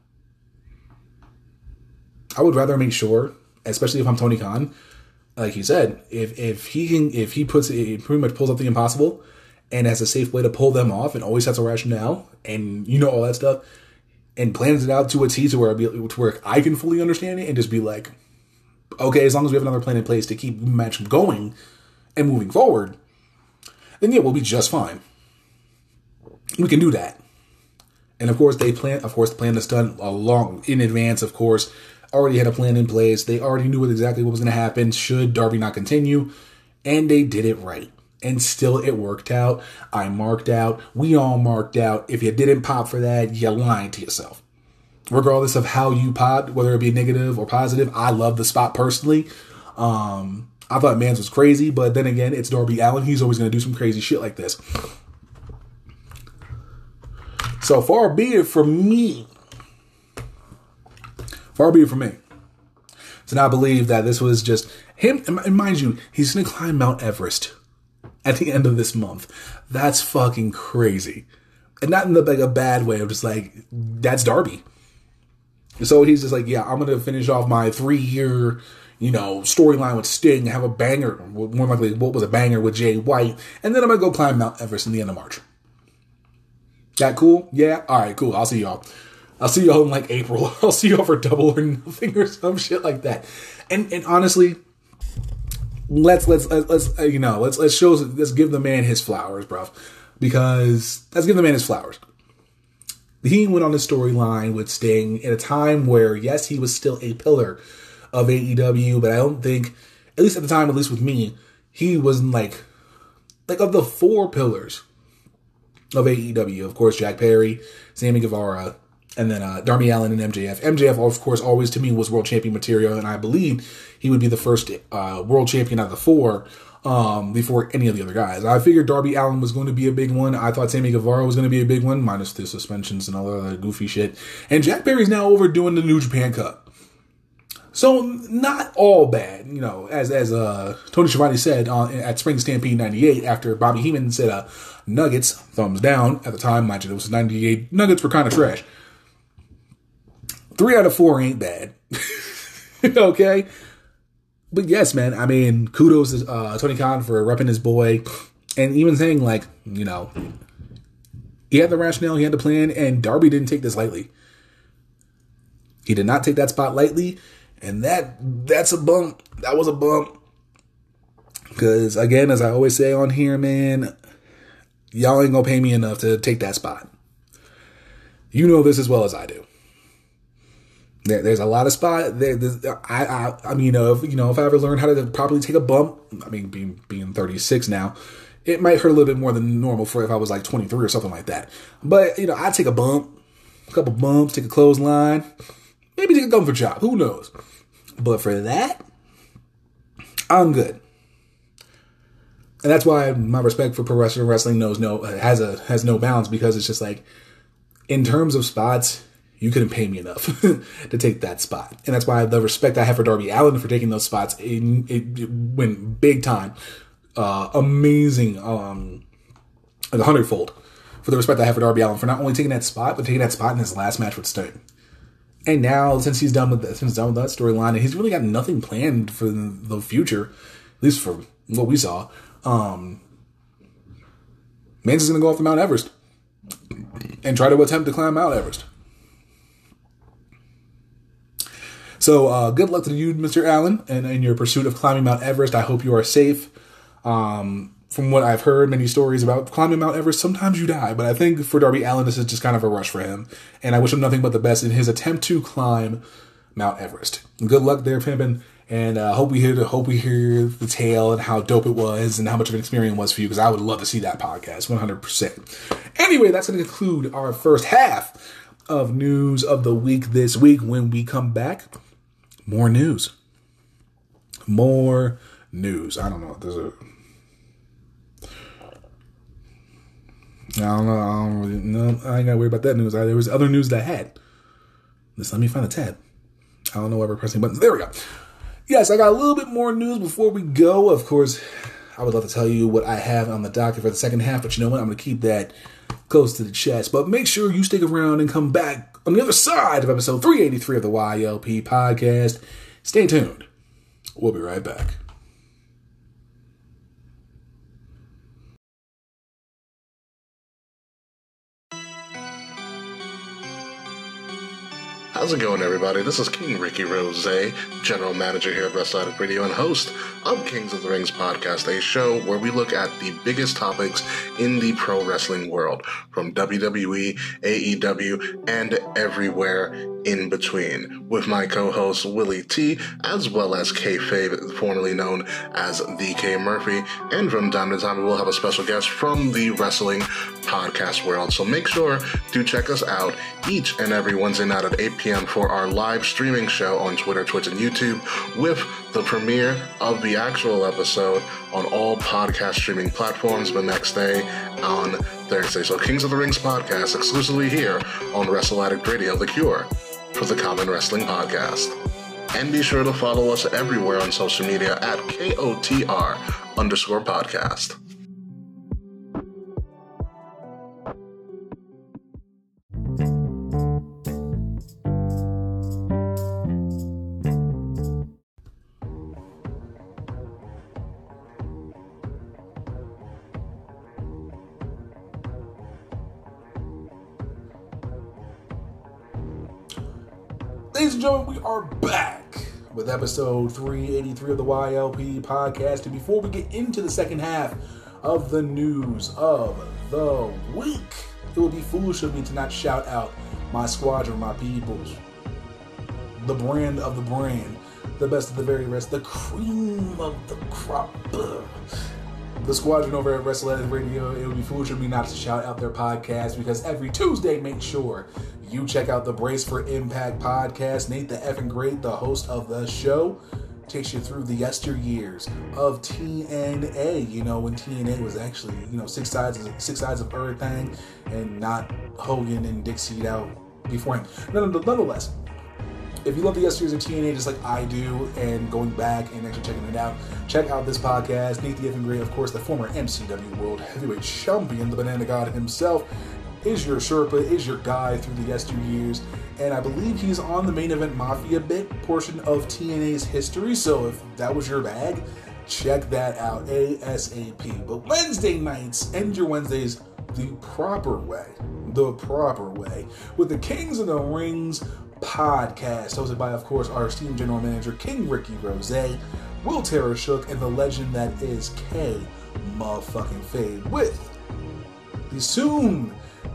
make sure, especially if I'm Tony Khan, like he said, if he pretty much pulls up the impossible and has a safe way to pull them off and always has a rationale and all that stuff and plans it out to a T to where I can fully understand it and just be like, okay, as long as we have another plan in place to keep the match going and moving forward, then yeah, we'll be just fine. We can do that. And of course, they plan this done long in advance, of course. Already had a plan in place. They already knew exactly what was going to happen should Darby not continue. And they did it right. And still it worked out. I marked out. We all marked out. If you didn't pop for that, you're lying to yourself. Regardless of how you popped, whether it be negative or positive, I love the spot personally. I thought Mans was crazy, but then again, it's Darby Allin. He's always going to do some crazy shit like this. So far be it from me. So now I believe that this was just him. And mind you, he's going to climb Mount Everest at the end of this month. That's fucking crazy. And not in a bad way. I'm just like, that's Darby. So he's just like, yeah, I'm going to finish off my 3-year, storyline with Sting, have a banger, more likely what was a banger with Jay White. And then I'm going to go climb Mount Everest in the end of March. That cool? Yeah? Alright, cool. I'll see y'all. I'll see y'all in April. I'll see y'all for Double or Nothing or some shit like that. And honestly, let's give the man his flowers, bruv. Because let's give the man his flowers. He went on the storyline with Sting at a time where, yes, he was still a pillar of AEW, but I don't think, at least at the time, at least with me, he wasn't like of the four pillars of AEW. Of course, Jack Perry, Sammy Guevara, and then Darby Allin and MJF. MJF, of course, always to me was world champion material, and I believe he would be the first world champion out of the four before any of the other guys. I figured Darby Allin was going to be a big one. I thought Sammy Guevara was going to be a big one, minus the suspensions and all that other goofy shit. And Jack Perry's now overdoing the New Japan Cup. So, not all bad, as Tony Schiavone said at Spring Stampede 98 after Bobby Heenan said Nuggets, thumbs down. At the time, mind you, it was 98. Nuggets were kind of trash. 3 out of 4 ain't bad. Okay? But yes, man, I mean, kudos to Tony Khan for repping his boy. And even saying, he had the rationale, he had the plan, and Darby didn't take this lightly. He did not take that spot lightly. And that's a bump. That was a bump. Because, again, as I always say on here, man, y'all ain't going to pay me enough to take that spot. You know this as well as I do. There's a lot of spots. If I ever learned how to properly take a bump, I mean, being 36 now, it might hurt a little bit more than normal for if I was like 23 or something like that. But, I take a bump, a couple bumps, take a clothesline, maybe take a comfort chop. Who knows? But for that, I'm good. And that's why my respect for pro wrestling has no bounds, because it's just like, in terms of spots, you couldn't pay me enough to take that spot. And that's why the respect I have for Darby Allin for taking those spots, it went big time. Amazing, like 100-fold for the respect I have for Darby Allin for not only taking that spot, but taking that spot in his last match with Sting. And now, since he's done with that storyline, and he's really got nothing planned for the future, at least for what we saw, Man's is going to go off the Mount Everest and try to attempt to climb Mount Everest. So, good luck to you, Mr. Allen, and in your pursuit of climbing Mount Everest. I hope you are safe. From what I've heard, many stories about climbing Mount Everest, sometimes you die. But I think for Darby Allin, this is just kind of a rush for him. And I wish him nothing but the best in his attempt to climb Mount Everest. Good luck there, Pimpin'. And hope we hear the tale and how dope it was and how much of an experience it was for you, because I would love to see that podcast, 100%. Anyway, that's going to conclude our first half of news of the week this week. When we come back, more news. More news. I don't know. I ain't gotta worry about that news. There was other news that I had. Just let me find a tab. I don't know why we're pressing buttons. There we go. Yes, I got a little bit more news before we go. Of course, I would love to tell you what I have on the docket for the second half, but you know what? I'm going to keep that close to the chest. But make sure you stick around and come back on the other side of episode 383 of the YLP podcast. Stay tuned. We'll be right back. How's it going, everybody? This is King Ricky Rose, General Manager here at Wrestle Addict Radio and host of Kings of the Rings podcast, a show where we look at the biggest topics in the pro wrestling world, from WWE, AEW, and everywhere in between, with my co-host Willie T, as well as K-Fave, formerly known as The K Murphy, and from time to time we'll have a special guest from the wrestling podcast world. So make sure to check us out each and every Wednesday night at 8 p.m. for our live streaming show on Twitter, Twitch, and YouTube, with the premiere of the actual episode on all podcast streaming platforms the next day on Thursday. So Kings of the Rings podcast exclusively here on Wrestle Addict Radio, the cure for the common wrestling podcast. And be sure to follow us everywhere on social media at KOTR_podcast. Ladies and gentlemen, we are back with episode 383 of the YLP podcast. And before we get into the second half of the news of the week, it would be foolish of me to not shout out my squadron, my peoples, the brand of the brand, the best of the very best, the cream of the crop, the squadron over at Wrestle Addict Radio. It would be foolish of me not to shout out their podcast, because every Tuesday, make sure you check out the Brace for Impact podcast. Nate the Effing Great, the host of the show, takes you through the yesteryears of TNA. You know, when TNA was actually, six sides of everything, and not Hogan and Dixie out beforehand. Nonetheless, if you love the yesteryears of TNA just like I do, and going back and actually checking it out, check out this podcast. Nate the Effing Great, of course, the former MCW World Heavyweight Champion, the Banana God himself, is your Sherpa, is your guy through the yesteryears. And I believe he's on the Main Event Mafia bit portion of TNA's history. So if that was your bag, check that out ASAP. But Wednesday nights, end your Wednesdays the proper way, with the Kings of the Rings podcast, hosted by, of course, our esteemed general manager, King Ricky Rose, Will Terrashook, and the legend that is K motherfucking Fade, with the soon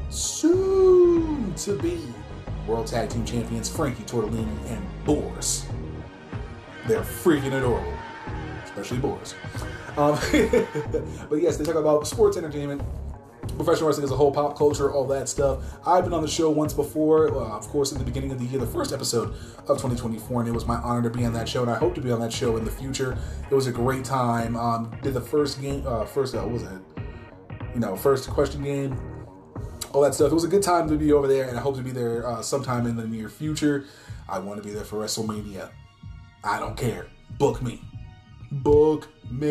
to be World Tag Team Champions Frankie Tortellini and Boris. They're freaking adorable, especially Boris. But yes, they talk about sports, entertainment, professional wrestling as a whole, pop culture, all that stuff. I've been on the show once before, of course, in the beginning of the year, the first episode of 2024, and it was my honor to be on that show, and I hope to be on that show in the future. It was a great time. Did the first question game, all that stuff. It was a good time to be over there, and I hope to be there sometime in the near future. I want to be there for WrestleMania. I don't care. Book me. But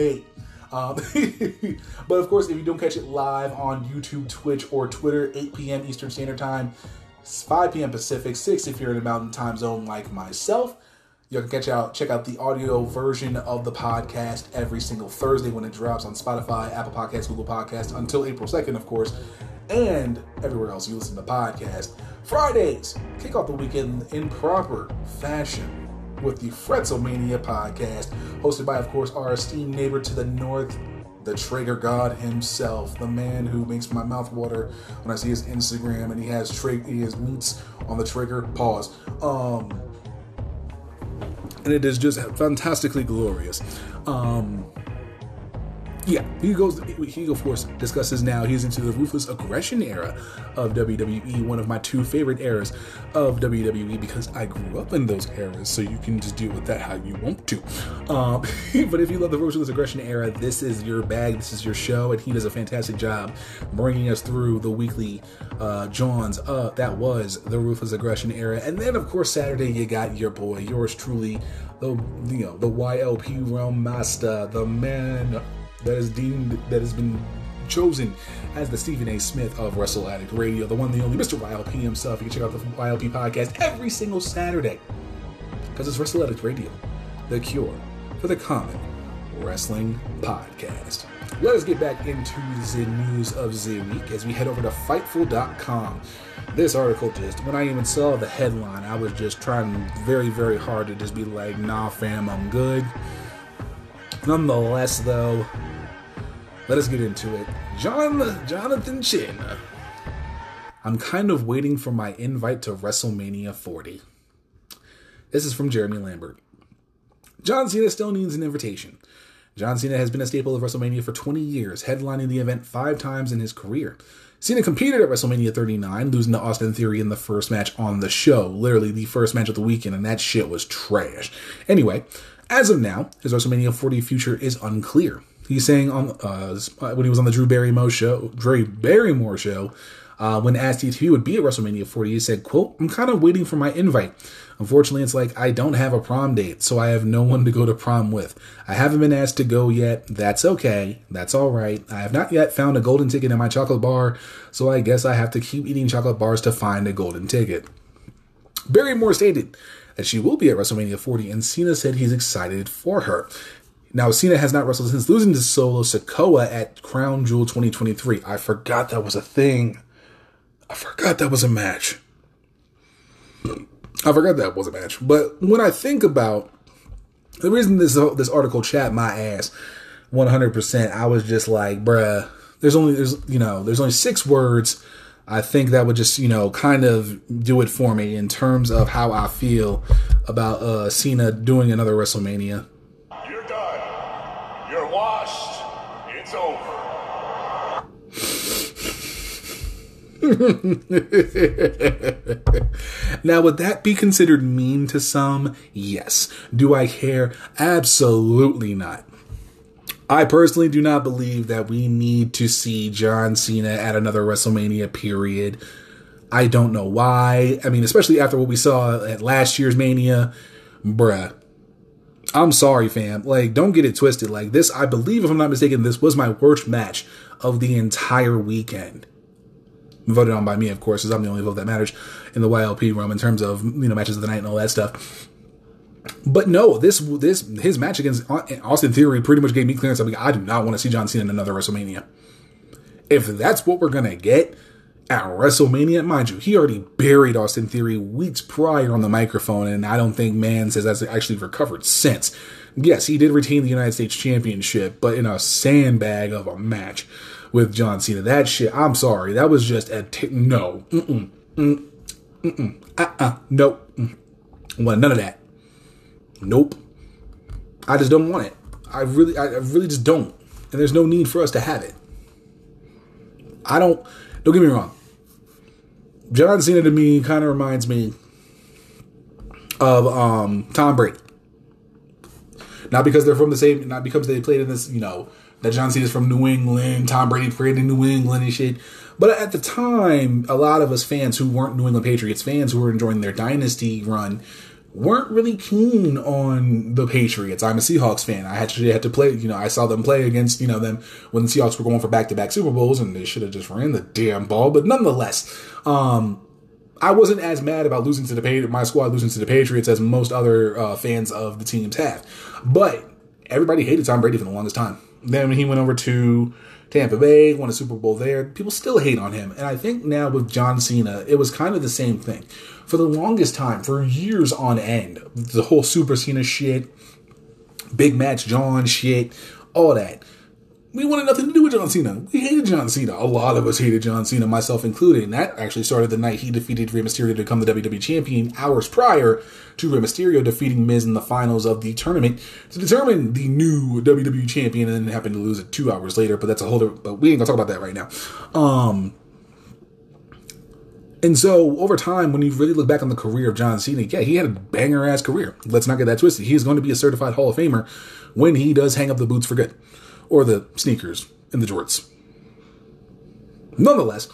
of course, if you don't catch it live on YouTube, Twitch, or Twitter, 8 p.m. Eastern Standard Time, 5 p.m. Pacific, 6 if you're in a mountain time zone like myself. You can check out the audio version of the podcast every single Thursday when it drops on Spotify, Apple Podcasts, Google Podcasts, until April 2nd, of course, and everywhere else you listen to podcasts. Fridays, kick off the weekend in proper fashion with the Fretzomania podcast, hosted by, of course, our esteemed neighbor to the north, the Traeger God himself, the man who makes my mouth water when I see his Instagram, and he has meats on the Traeger, pause. And it is just fantastically glorious. Yeah, he of course discusses now. He's into the Ruthless Aggression era of WWE, one of my two favorite eras of WWE, because I grew up in those eras, so you can just deal with that how you want to. But if you love the Ruthless Aggression era, this is your bag, this is your show, and he does a fantastic job bringing us through the weekly Johns. That was the Ruthless Aggression era. And then, of course, Saturday, you got your boy, yours truly, the YLP Realm Master, the man that has been chosen as the Stephen A. Smith of Wrestle Addict Radio, the one, the only Mr. YLP himself. You can check out the YLP podcast every single Saturday, because it's Wrestle Addict Radio, the cure for the common wrestling podcast. Let us get back into the news of the week as we head over to Fightful.com. This article, just when I even saw the headline, I was just trying very, very hard to just be like, nah, fam, I'm good. Nonetheless, though, let us get into it. Jonathan Chin. I'm kind of waiting for my invite to WrestleMania 40. This is from Jeremy Lambert. John Cena still needs an invitation. John Cena has been a staple of WrestleMania for 20 years, headlining the event 5 times in his career. Cena competed at WrestleMania 39, losing to Austin Theory in the first match on the show, literally the first match of the weekend, and that shit was trash. Anyway, as of now, his WrestleMania 40 future is unclear. He's saying on when he was on the Drew Barrymore show, when asked if he would be at WrestleMania 40, he said, quote, "I'm kind of waiting for my invite. Unfortunately, it's like I don't have a prom date, so I have no one to go to prom with. I haven't been asked to go yet. That's okay. That's all right. I have not yet found a golden ticket in my chocolate bar, so I guess I have to keep eating chocolate bars to find a golden ticket." Barrymore stated that she will be at WrestleMania 40, and Cena said he's excited for her. Now, Cena has not wrestled since losing to Solo Sikoa at Crown Jewel 2023. I forgot that was a thing. I forgot that was a match. But when I think about The reason this article chapped my ass 100%, I was just like, bruh, there's only 6 words. I think that would just, kind of do it for me in terms of how I feel about Cena doing another WrestleMania. You're done. You're washed. It's over. Now, would that be considered mean to some? Yes. Do I care? Absolutely not. I personally do not believe that we need to see John Cena at another WrestleMania, period. I don't know why. I mean, especially after what we saw at last year's Mania. Bruh. I'm sorry, fam. Like, don't get it twisted. Like, this, I believe, if I'm not mistaken, this was my worst match of the entire weekend. Voted on by me, of course, because I'm the only vote that matters in the YLP room in terms of, matches of the night and all that stuff. But no, his match against Austin Theory pretty much gave me clearance. I do not want to see John Cena in another WrestleMania. If that's what we're going to get at WrestleMania, mind you, he already buried Austin Theory weeks prior on the microphone, and I don't think man says that's actually recovered since. Yes, he did retain the United States Championship, but in a sandbag of a match with John Cena. That shit, I'm sorry, that was just no. Nope. Well, none of that. Nope. I just don't want it. I really just don't. And there's no need for us to have it. Don't get me wrong. John Cena to me kind of reminds me of Tom Brady. Not because they're from the same, not because they played in this, that John Cena's from New England, Tom Brady played in New England and shit. But at the time, a lot of us fans who weren't New England Patriots fans who were enjoying their dynasty run weren't really keen on the Patriots. I'm a Seahawks fan. I actually had to play, I saw them play against, them when the Seahawks were going for back-to-back Super Bowls, and they should have just ran the damn ball. But nonetheless, I wasn't as mad about losing to my squad losing to the Patriots as most other fans of the teams have. But everybody hated Tom Brady for the longest time. Then when he went over to Tampa Bay, won a Super Bowl there, people still hate on him. And I think now with John Cena, it was kind of the same thing. For the longest time, for years on end, the whole Super Cena shit, Big Match John shit, all that. We wanted nothing to do with John Cena. We hated John Cena. A lot of us hated John Cena, myself included. And that actually started the night he defeated Rey Mysterio to become the WWE Champion, hours prior to Rey Mysterio defeating Miz in the finals of the tournament to determine the new WWE Champion, and then happened to lose it 2 hours later. But that's a whole other, but we ain't gonna talk about that right now. And so, over time, when you really look back on the career of John Cena, yeah, he had a banger-ass career. Let's not get that twisted. He is going to be a certified Hall of Famer when he does hang up the boots for good. Or the sneakers and the jorts. Nonetheless,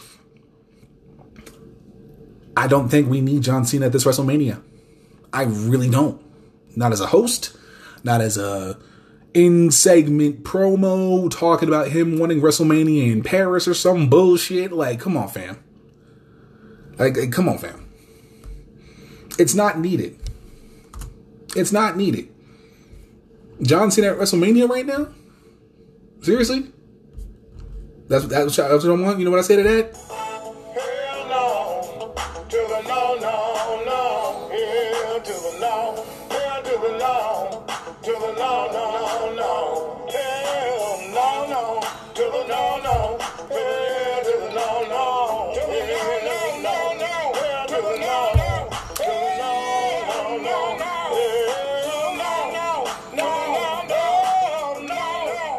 I don't think we need John Cena at this WrestleMania. I really don't. Not as a host, not as a in-segment promo talking about him wanting WrestleMania in Paris or some bullshit. Like, come on, fam. Like, come on, fam. It's not needed. It's not needed. John Cena at WrestleMania right now? Seriously? That's what I want? You know what I say to that? Hell no. To the no, no, no. Hell to the no. Hell to the no. To the no, no, no. Hell no, no. To the no, no. Hell to the no, no. To the no, no, no, no. Hell to the no, no. To the no, no, no, no. Hell no, no. No, no, no, no, no.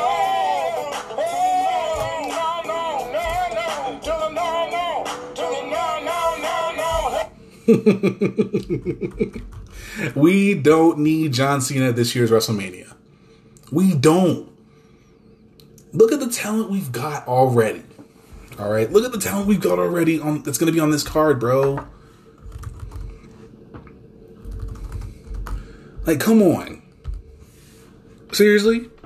We don't need John Cena at this year's WrestleMania. We don't. Look at the talent we've got already. All right, look at the talent we've got already that's going to be on this card, bro. Like, come on. Seriously?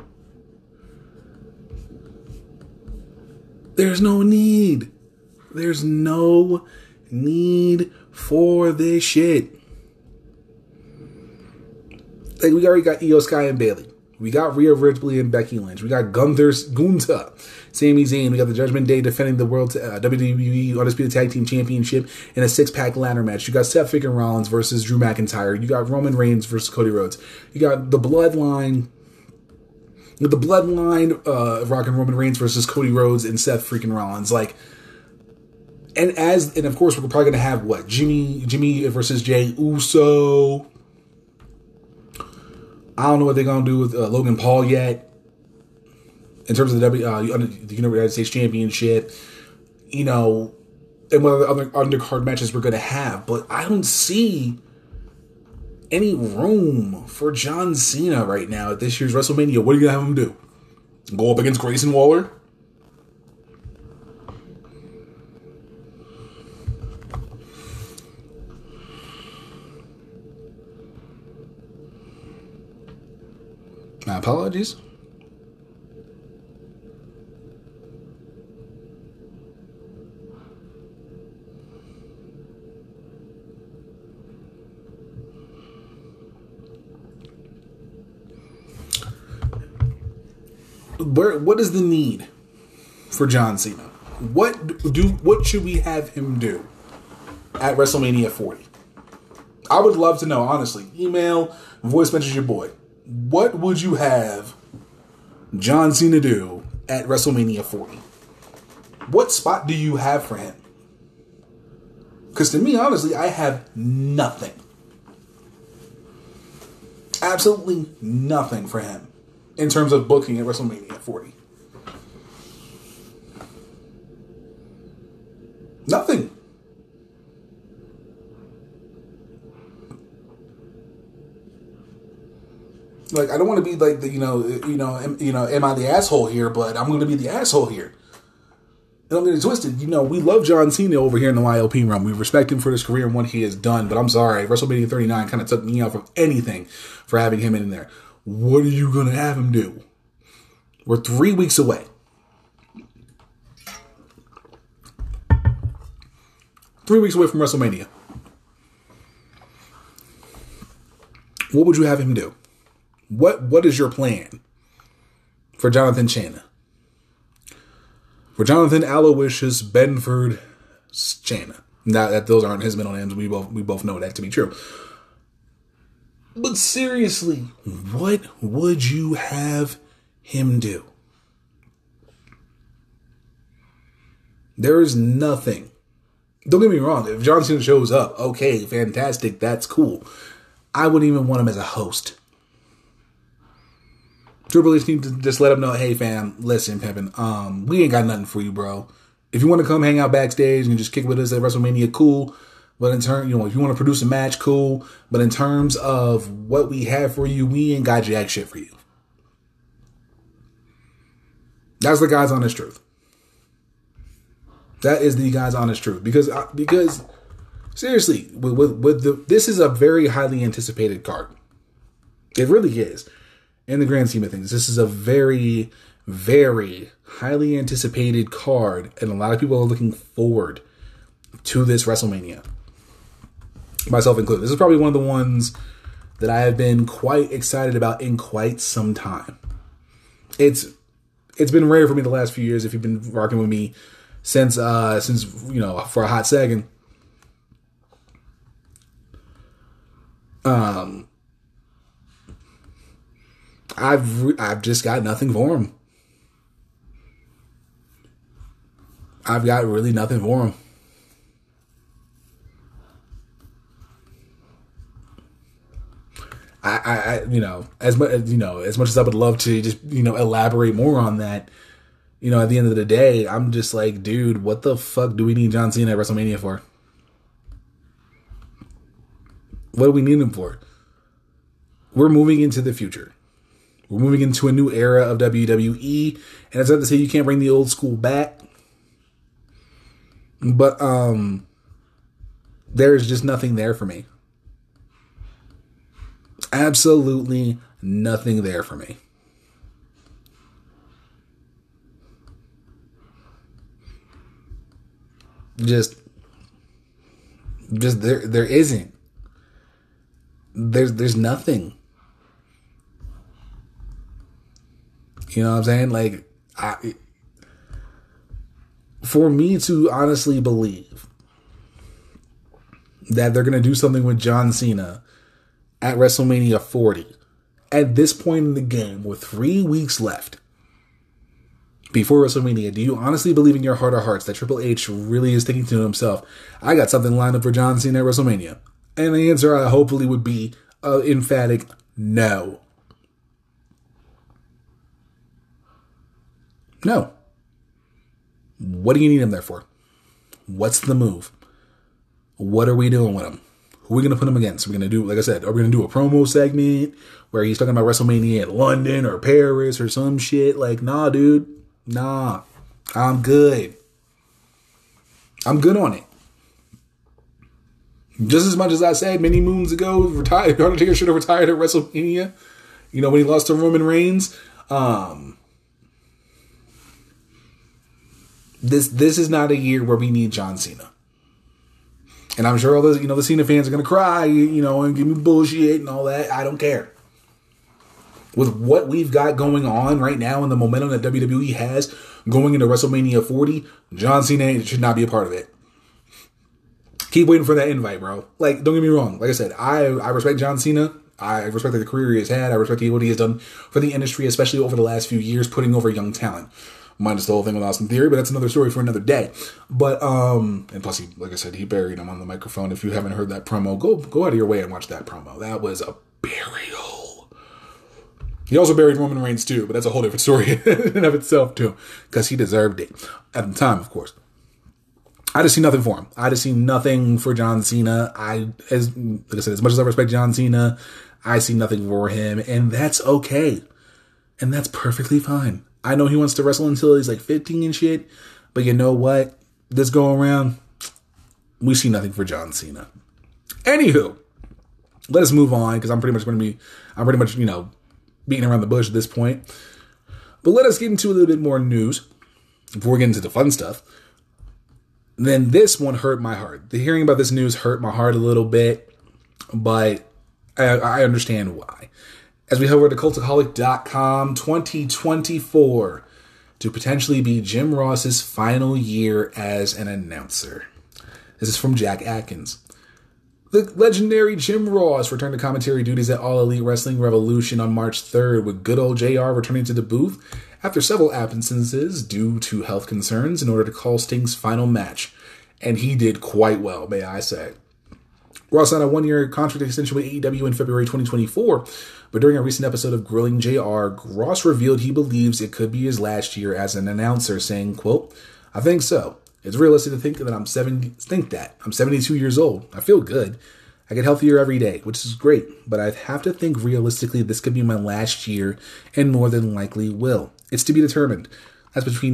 There's no need. There's no need for this shit. Like, we already got Io Sky and Bayley. We got Rhea Ripley and Becky Lynch. We got Gunther, Sami Zayn. We got the Judgment Day defending the World WWE Undisputed Tag Team Championship in a 6-pack ladder match. You got Seth freaking Rollins versus Drew McIntyre. You got Roman Reigns versus Cody Rhodes. You got the Bloodline. The Bloodline, rocking Roman Reigns versus Cody Rhodes and Seth freaking Rollins. Like, and of course we're probably gonna have what, Jimmy versus Jey Uso. I don't know what they're gonna do with Logan Paul yet in terms of the United States Championship. You know, and what other undercard matches we're gonna have, but I don't see any room for John Cena right now at this year's WrestleMania. What are you gonna have him do? Go up against Grayson Waller? My apologies. What is the need for John Cena? What should we have him do at WrestleMania 40? I would love to know, honestly. Email, voice message your boy. What would you have John Cena do at WrestleMania 40? What spot do you have for him? Because to me, honestly, I have nothing. Absolutely nothing for him in terms of booking at WrestleMania 40. Nothing. Like, I don't want to be like the, am I the asshole here? But I'm going to be the asshole here. And I'm going to twist it. We love John Cena over here in the YLP realm. We respect him for his career and what he has done. But I'm sorry, WrestleMania 39 kind of took me out of anything for having him in there. What are you going to have him do? We're 3 weeks away. 3 weeks away from WrestleMania. What would you have him do? What is your plan for Jonathan Cena? For Jonathan Aloysius Benford Cena. Now that those aren't his middle names, we both know that to be true. But seriously, what would you have him do? There is nothing. Don't get me wrong. If John Cena shows up, okay, fantastic, that's cool. I wouldn't even want him as a host. Triple H need to just let him know, hey fam, listen, Pimpin', we ain't got nothing for you, bro. If you want to come hang out backstage and just kick with us at WrestleMania, cool. But in turn, if you want to produce a match, cool. But in terms of what we have for you, we ain't got jack shit for you. That's the God's honest truth. That is the God's honest truth. Because seriously, this is a very highly anticipated card. It really is. In the grand scheme of things, this is a very, very highly anticipated card, and a lot of people are looking forward to this WrestleMania. Myself included. This is probably one of the ones that I have been quite excited about in quite some time. It's been rare for me the last few years, if you've been rocking with me since for a hot second. I've just got nothing for him. I've got really nothing for him. As much as I would love to just, elaborate more on that, at the end of the day, I'm just like, dude, what the fuck do we need John Cena at WrestleMania for? What do we need him for? We're moving into the future. We're moving into a new era of WWE, and it's not to say you can't bring the old school back, but there's just nothing there for me. Absolutely nothing there for me. Just there isn't. There's nothing. You know what I'm saying? Like, for me to honestly believe that they're going to do something with John Cena at WrestleMania 40, at this point in the game, with 3 weeks left before WrestleMania, do you honestly believe in your heart of hearts that Triple H really is thinking to himself, I got something lined up for John Cena at WrestleMania? And the answer hopefully would be emphatic no. No. What do you need him there for? What's the move? What are we doing with him? Who are we going to put him against? We're going to do, like I said, are we going to do a promo segment where he's talking about WrestleMania in London or Paris or some shit? Like, nah, dude. Nah. I'm good. I'm good on it. Just as much as I said many moons ago, Undertaker should have retired at WrestleMania. You know, when he lost to Roman Reigns. This is not a year where we need John Cena. And I'm sure all the Cena fans are going to cry, and give me bullshit and all that. I don't care. With what we've got going on right now and the momentum that WWE has going into WrestleMania 40, John Cena should not be a part of it. Keep waiting for that invite, bro. Like, don't get me wrong. Like I said, I respect John Cena. I respect the career he has had. I respect what he has done for the industry, especially over the last few years, putting over young talent. Minus the whole thing with Austin Theory, but that's another story for another day. But, and plus, like I said, he buried him on the microphone. If you haven't heard that promo, go out of your way and watch that promo. That was a burial. He also buried Roman Reigns too, but that's a whole different story in and of itself too, because he deserved it at the time, of course. I just see nothing for him. I just see nothing for John Cena. Like I said, as much as I respect John Cena, I see nothing for him, and that's okay. And that's perfectly fine. I know he wants to wrestle until he's like 15 and shit, but you know what? This go around, we see nothing for John Cena. Anywho, let us move on, because I'm pretty much, beating around the bush at this point. But let us get into a little bit more news before we get into the fun stuff. Then this one hurt my heart. The hearing about this news hurt my heart a little bit, but I understand why. As we head over to Cultaholic.com, 2024 to potentially be Jim Ross's final year as an announcer. This is from Jack Atkins. The legendary Jim Ross returned to commentary duties at All Elite Wrestling Revolution on March 3rd, with good old JR returning to the booth after several absences due to health concerns in order to call Sting's final match. And he did quite well, may I say. Ross signed a one-year contract extension with AEW in February 2024, but during a recent episode of Grilling JR, Ross revealed he believes it could be his last year as an announcer, saying, quote, I think so. It's realistic to think that I'm 72 years old. I feel good. I get healthier every day, which is great, but I have to think realistically this could be my last year and more than likely will. It's to be determined. That's between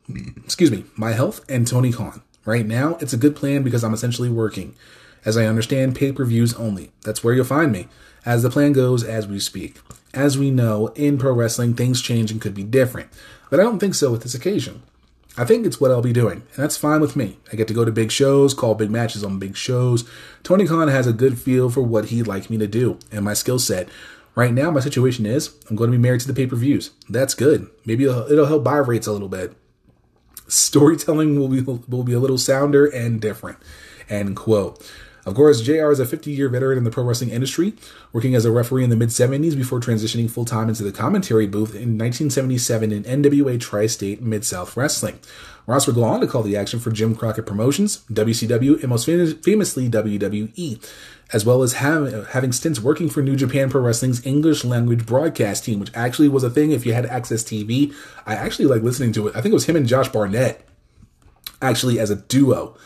my health and Tony Khan. Right now, it's a good plan because I'm essentially working. As I understand, pay-per-views only. That's where you'll find me, as the plan goes as we speak. As we know, in pro wrestling, things change and could be different. But I don't think so with this occasion. I think it's what I'll be doing, and that's fine with me. I get to go to big shows, call big matches on big shows. Tony Khan has a good feel for what he'd like me to do, and my skill set. Right now, my situation is, I'm going to be married to the pay-per-views. That's good. Maybe it'll help buy rates a little bit. Storytelling will be a little sounder and different. End quote. Of course, JR is a 50-year veteran in the pro wrestling industry, working as a referee in the mid-70s before transitioning full-time into the commentary booth in 1977 in NWA Tri-State Mid-South Wrestling. Ross would go on to call the action for Jim Crockett Promotions, WCW, and most famously WWE, as well as having stints working for New Japan Pro Wrestling's English-language broadcast team, which actually was a thing if you had Access TV. I actually like listening to it. I think it was him and Josh Barnett, actually, as a duo.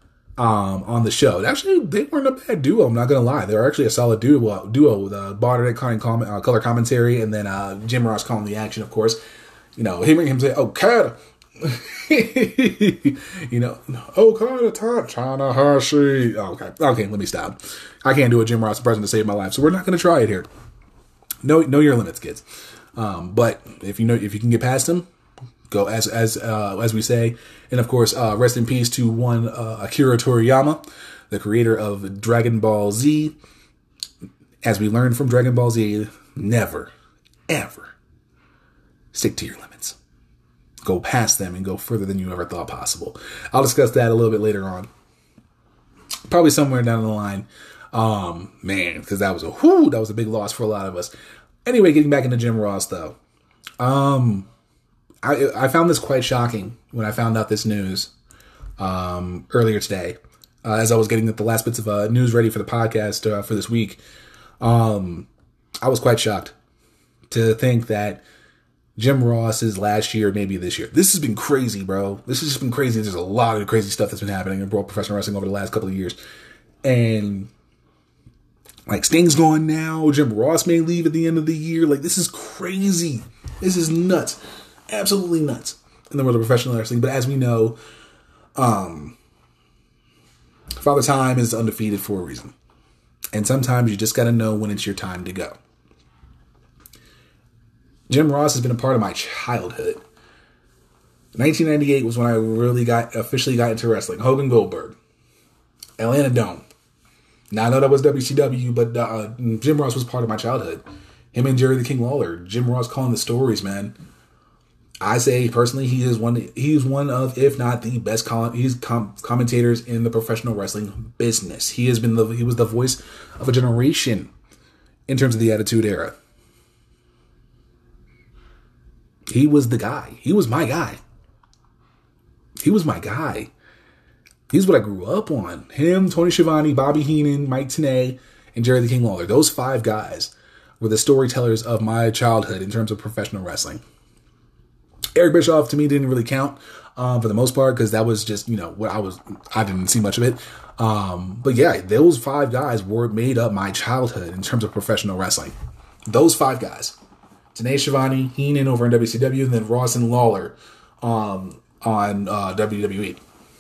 On the show. Actually, they weren't a bad duo, I'm not going to lie. They were actually a solid duo with Barnett color commentary, and then Jim Ross calling the action, of course. Hearing him say, Okada. Okada, Tanahashi. Okay, let me stop. I can't do a Jim Ross impression to save my life, so we're not going to try it here. Know your limits, kids. But if you can get past them, go as we say. And of course, rest in peace to one Akira Toriyama, the creator of Dragon Ball Z. As we learned from Dragon Ball Z, never, ever stick to your limits. Go past them and go further than you ever thought possible. I'll discuss that a little bit later on. Probably somewhere down the line. Man, because that was a big loss for a lot of us. Anyway, getting back into Jim Ross, though. I found this quite shocking when I found out this news earlier today. As I was getting the last bits of news ready for the podcast for this week. I was quite shocked to think that Jim Ross's last year, maybe this year. This has been crazy, bro. This has just been crazy. There's a lot of crazy stuff that's been happening in professional wrestling over the last couple of years. And like Sting's gone now. Jim Ross may leave at the end of the year. Like, this is crazy. This is nuts. Absolutely nuts in the world of professional wrestling. But as we know, Father Time is undefeated for a reason. And sometimes you just got to know when it's your time to go. Jim Ross has been a part of my childhood. 1998 was when I really officially got into wrestling. Hogan Goldberg. Atlanta Dome. Now, I know that was WCW, but Jim Ross was part of my childhood. Him and Jerry the King Lawler. Jim Ross calling the stories, man. I say, personally, he is one of, if not the best commentators in the professional wrestling business. He was the voice of a generation in terms of the Attitude Era. He was the guy. He was my guy. He's what I grew up on. Him, Tony Schiavone, Bobby Heenan, Mike Tenay, and Jerry the King Lawler. Those 5 guys were the storytellers of my childhood in terms of professional wrestling. Eric Bischoff, to me, didn't really count for the most part, because that was just, what I didn't see much of it. But yeah, those 5 guys made up my childhood in terms of professional wrestling. Those 5 guys. Tenay Schiavone, Heenan over in WCW, and then Ross and Lawler on WWE.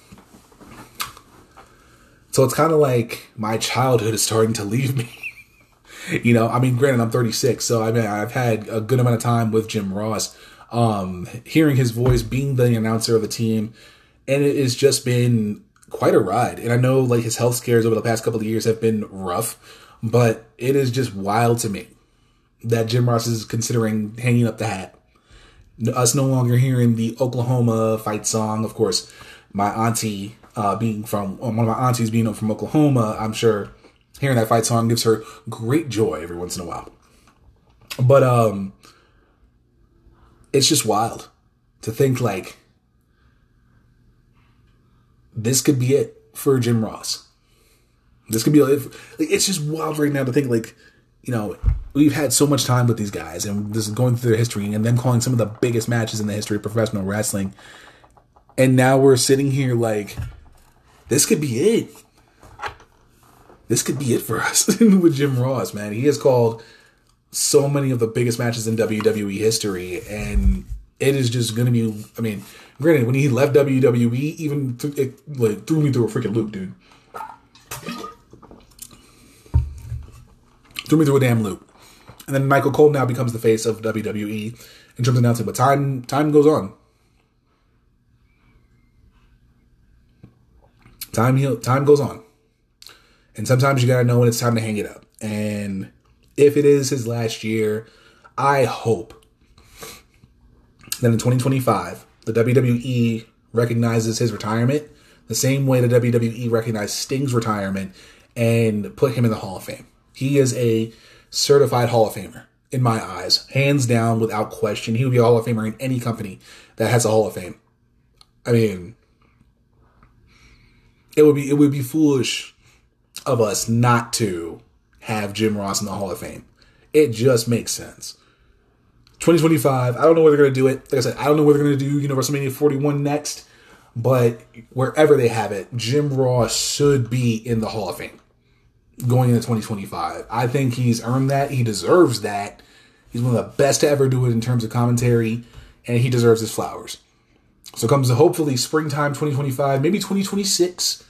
So it's kind of like my childhood is starting to leave me. Granted, I'm 36, so I've had a good amount of time with Jim Ross. Hearing his voice, being the announcer of the team, and it has just been quite a ride. And I know like his health scares over the past couple of years have been rough, but it is just wild to me that Jim Ross is considering hanging up the hat. Us no longer hearing the Oklahoma fight song. Of course, my auntie being from one of my aunties being from Oklahoma, I'm sure hearing that fight song gives her great joy every once in a while. But it's just wild to think like this could be it for Jim Ross. This could be it's just wild right now to think like, we've had so much time with these guys and this is going through their history and them calling some of the biggest matches in the history of professional wrestling. And now we're sitting here like, this could be it. This could be it for us with Jim Ross, man. He has called so many of the biggest matches in WWE history, and it is just going to be, granted, when he left WWE, it threw me through a freaking loop, dude. Threw me through a damn loop. And then Michael Cole now becomes the face of WWE in terms of announcing, but time goes on. Time goes on. And sometimes you gotta know when it's time to hang it up. And if it is his last year, I hope that in 2025, the WWE recognizes his retirement the same way the WWE recognized Sting's retirement and put him in the Hall of Fame. He is a certified Hall of Famer in my eyes, hands down, without question. He would be a Hall of Famer in any company that has a Hall of Fame. It would be foolish of us not to have Jim Ross in the Hall of Fame. It just makes sense. 2025, I don't know where they're going to do it. Like I said, I don't know where they're going to do WrestleMania 41 next, but wherever they have it, Jim Ross should be in the Hall of Fame going into 2025. I think he's earned that. He deserves that. He's one of the best to ever do it in terms of commentary, and he deserves his flowers. So comes hopefully springtime 2025, maybe 2026,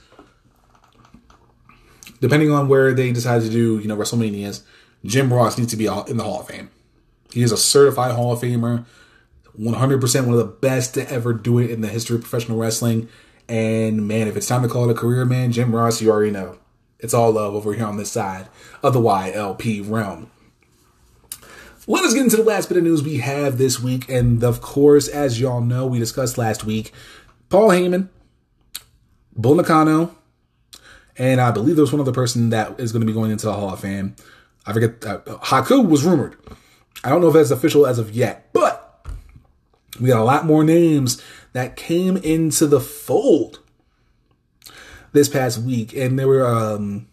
depending on where they decide to do, WrestleManias. Jim Ross needs to be in the Hall of Fame. He is a certified Hall of Famer, 100% one of the best to ever do it in the history of professional wrestling. And man, if it's time to call it a career, man, Jim Ross, you already know. It's all love over here on this side of the YLP realm. Let us get into the last bit of news we have this week. And of course, as y'all know, we discussed last week, Paul Heyman, Bull Nakano, and I believe there was one other person that is going to be going into the Hall of Fame. I forget. Haku was rumored. I don't know if that's official as of yet, but we got a lot more names that came into the fold this past week. And there were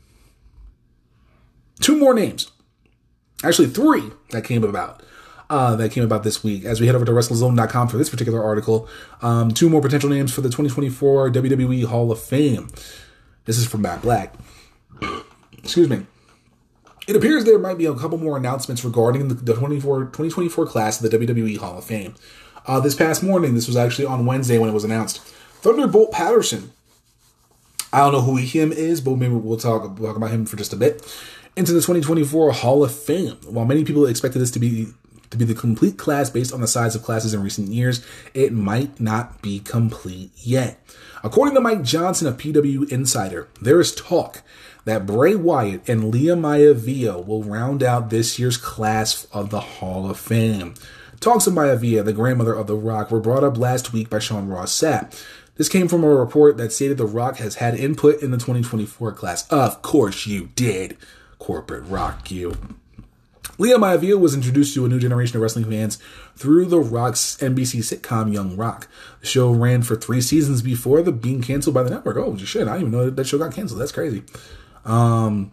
2 more names. Actually, 3 that came about this week. As we head over to WrestleZone.com for this particular article, 2 more potential names for the 2024 WWE Hall of Fame. This is from Matt Black. Excuse me. It appears there might be a couple more announcements regarding the 2024 class of the WWE Hall of Fame. This past morning, this was actually on Wednesday when it was announced. Thunderbolt Patterson. I don't know who him is, but maybe we'll talk about him for just a bit. Into the 2024 Hall of Fame. While many people expected this to be the complete class based on the size of classes in recent years, it might not be complete yet. According to Mike Johnson of PW Insider, there is talk that Bray Wyatt and Leah Maivia will round out this year's class of the Hall of Fame. Talks of Maivia, the grandmother of The Rock, were brought up last week by Sean Ross Sapp. This came from a report that stated The Rock has had input in the 2024 class. Of course you did. Corporate Rock, you. Leah Maivia was introduced to a new generation of wrestling fans through The Rock's NBC sitcom Young Rock. The show ran for 3 seasons before being canceled by the network. Oh, shit, I didn't even know that show got canceled. That's crazy. Now,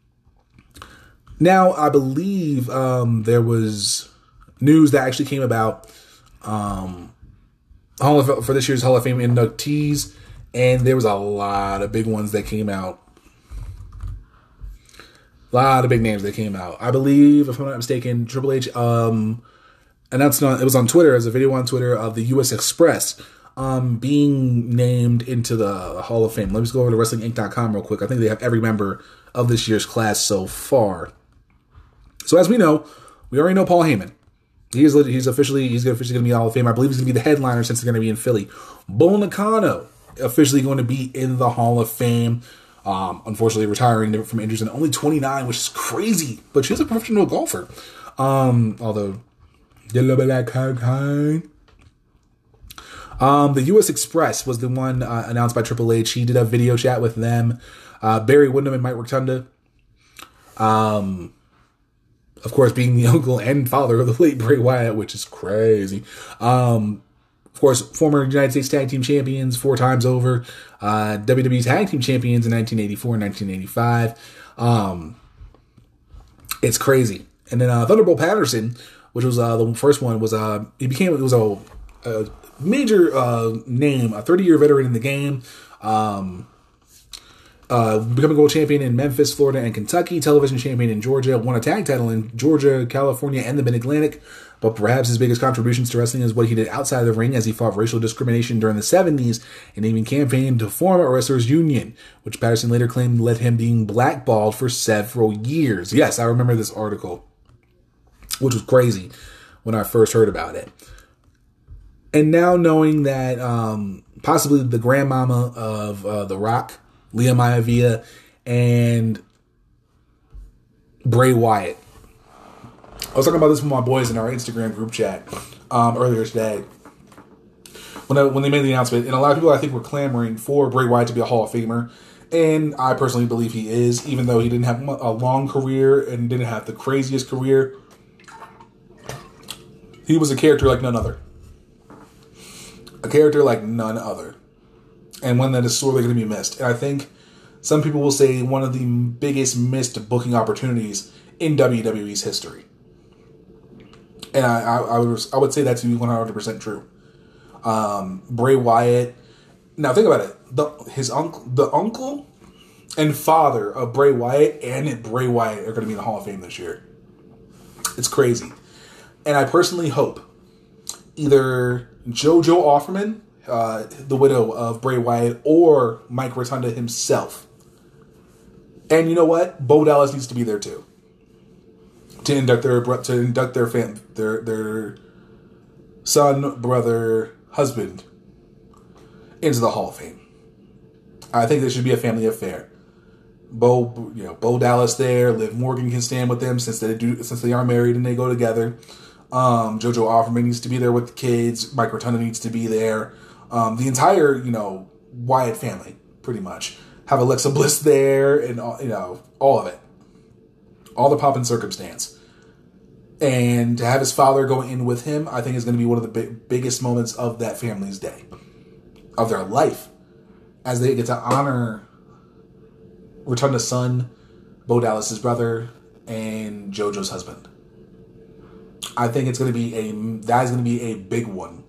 I believe there was news that actually came about for this year's Hall of Fame inductees, and there was a lot of big ones that came out. A lot of big names that came out. I believe, if I'm not mistaken, Triple H announced it was on Twitter, as a video on Twitter, of the U.S. Express being named into the Hall of Fame. Let me just go over to WrestlingInc.com real quick. I think they have every member of this year's class so far. So as we know, we already know Paul Heyman. He's officially going to be in the Hall of Fame. I believe he's going to be the headliner since he's going to be in Philly. Bull Nakano officially going to be in the Hall of Fame. Unfortunately retiring from injuries and only 29, which is crazy. But she's a professional golfer. Although, get a little bit of that kind. The U.S. Express was the one announced by Triple H. He did a video chat with them. Barry Windham and Mike Rotunda. Of course, being the uncle and father of the late Bray Wyatt, which is crazy. Of course, former United States Tag Team Champions 4 times over. WWE Tag Team Champions in 1984 and 1985. It's crazy. And then Thunderbolt Patterson, which was the first one, was a major name, a 30-year veteran in the game. Becoming world champion in Memphis, Florida, and Kentucky, television champion in Georgia, won a tag title in Georgia, California, and the Mid-Atlantic. But perhaps his biggest contributions to wrestling is what he did outside of the ring, as he fought racial discrimination during the 70s and even campaigned to form a wrestlers union, which Patterson later claimed led him being blackballed for several years. Yes, I remember this article, which was crazy when I first heard about it. And now knowing that possibly the grandmama of The Rock, Leah Maivia, and Bray Wyatt. I was talking about this with my boys in our Instagram group chat earlier today when they made the announcement. And a lot of people, I think, were clamoring for Bray Wyatt to be a Hall of Famer. And I personally believe he is, even though he didn't have a long career and didn't have the craziest career. He was a character like none other. A character like none other. And one that is sorely going to be missed. And I think some people will say one of the biggest missed booking opportunities in WWE's history. And I would say that to be 100% true. Bray Wyatt. Now think about it. The uncle and father of Bray Wyatt and Bray Wyatt are going to be in the Hall of Fame this year. It's crazy. And I personally hope either JoJo Offerman, the widow of Bray Wyatt, or Mike Rotunda himself. And you know what? Bo Dallas needs to be there too, to induct their son, brother, husband into the Hall of Fame. I think this should be a family affair. Bo Dallas there. Liv Morgan can stand with them since they are married and they go together. JoJo Offerman needs to be there with the kids. Mike Rotunda needs to be there. The entire, Wyatt family, pretty much. Have Alexa Bliss there and, all of it. All the pomp and circumstance. And to have his father go in with him, I think is going to be one of the biggest moments of that family's day. Of their life. As they get to honor Rotunda's son, Bo Dallas's brother, and JoJo's husband. I think that is going to be a big one.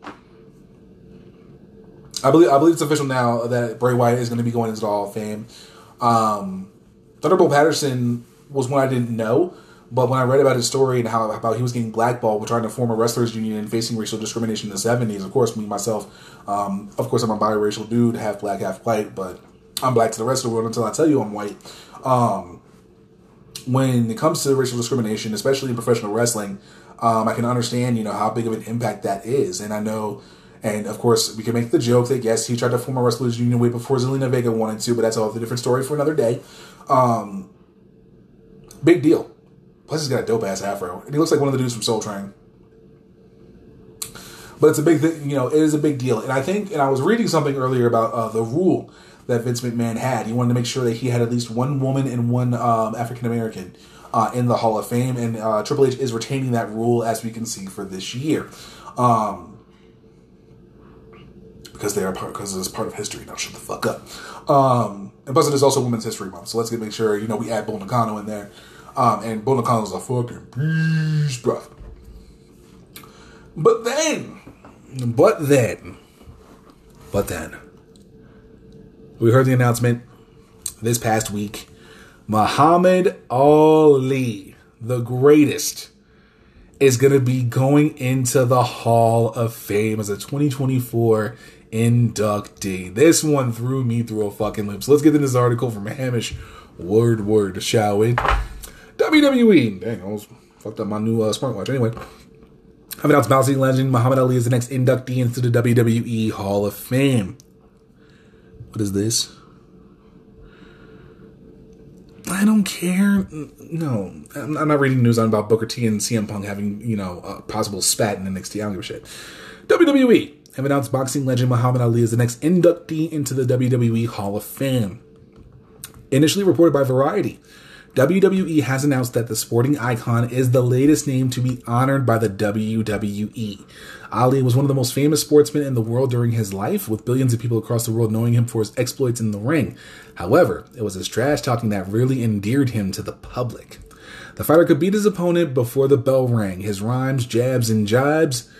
I believe it's official now that Bray Wyatt is going to be going into the Hall of Fame. Thunderbolt Patterson was one I didn't know, but when I read about his story and how about he was getting blackballed, trying to form a wrestlers union and facing racial discrimination in the 70s, of course, myself, I'm a biracial dude, half black, half white, but I'm black to the rest of the world until I tell you I'm white. When it comes to racial discrimination, especially in professional wrestling, I can understand, how big of an impact that is. And I know, and of course, we can make the joke that, yes, he tried to form a wrestlers union way before Zelina Vega wanted to, but that's a whole different story for another day. Big deal. Plus, he's got a dope-ass afro. And he looks like one of the dudes from Soul Train. But it's a big thing, it is a big deal. And I was reading something earlier about the rule that Vince McMahon had. He wanted to make sure that he had at least one woman and one African-American in the Hall of Fame. And Triple H is retaining that rule, as we can see, for this year. Because it's part of history. Now shut the fuck up. And plus it is also Women's History Month. So let's make sure, we add Bull Nakano in there. And Bull Nakano's a fucking beast, bro. But then, we heard the announcement this past week. Muhammad Ali, the greatest, is going to be going into the Hall of Fame as a 2024 inductee. This one threw me through a fucking loop. So let's get into this article from Hamish Word, shall we? WWE. Dang, I almost fucked up my new smartwatch. Anyway, I've announced boxing legend Muhammad Ali is the next inductee into the WWE Hall of Fame. What is this? I don't care. No, I'm not reading news on about Booker T and CM Punk having, a possible spat in NXT. I don't give a shit. WWE have announced boxing legend Muhammad Ali is the next inductee into the WWE Hall of Fame. Initially reported by Variety, WWE has announced that the sporting icon is the latest name to be honored by the WWE. Ali was one of the most famous sportsmen in the world during his life, with billions of people across the world knowing him for his exploits in the ring. However, it was his trash talking that really endeared him to the public. The fighter could beat his opponent before the bell rang. His rhymes, jabs, and jibes,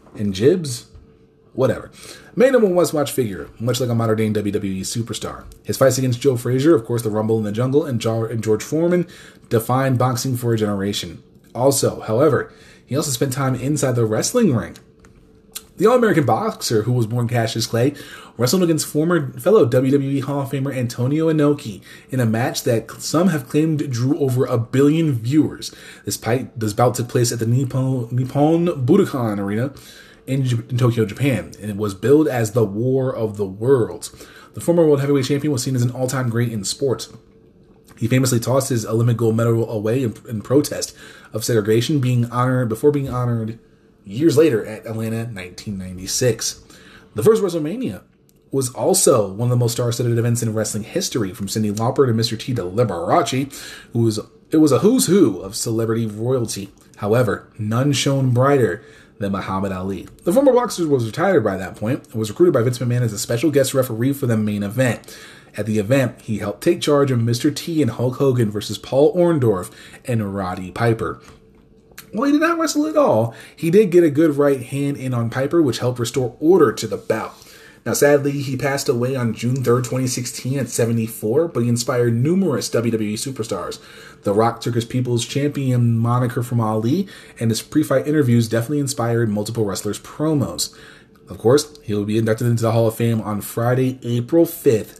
whatever, made him a must-watch figure, much like a modern-day WWE superstar. His fights against Joe Frazier, of course, the Rumble in the Jungle, and George Foreman defined boxing for a generation. However, he also spent time inside the wrestling ring. The All-American boxer, who was born Cassius Clay, wrestled against fellow WWE Hall of Famer Antonio Inoki in a match that some have claimed drew over 1 billion viewers. This bout took place at the Nippon Budokan Arena in Tokyo, Japan, and it was billed as the War of the Worlds. The former world heavyweight champion was seen as an all-time great in sports. He famously tossed his Olympic gold medal away in protest of segregation, before being honored years later at Atlanta 1996. The first WrestleMania was also one of the most star-studded events in wrestling history, from Cyndi Lauper to Mr. T to Liberace. It was a who's who of celebrity royalty. However, none shone brighter than Muhammad Ali. The former boxer was retired by that point and was recruited by Vince McMahon as a special guest referee for the main event. At the event, he helped take charge of Mr. T and Hulk Hogan versus Paul Orndorff and Roddy Piper. While he did not wrestle at all, he did get a good right hand in on Piper, which helped restore order to the bout. Now, sadly, he passed away on June 3rd, 2016 at 74, but he inspired numerous WWE superstars. The Rock took his People's Champion moniker from Ali, and his pre-fight interviews definitely inspired multiple wrestlers' promos. Of course, he will be inducted into the Hall of Fame on Friday, April 5th,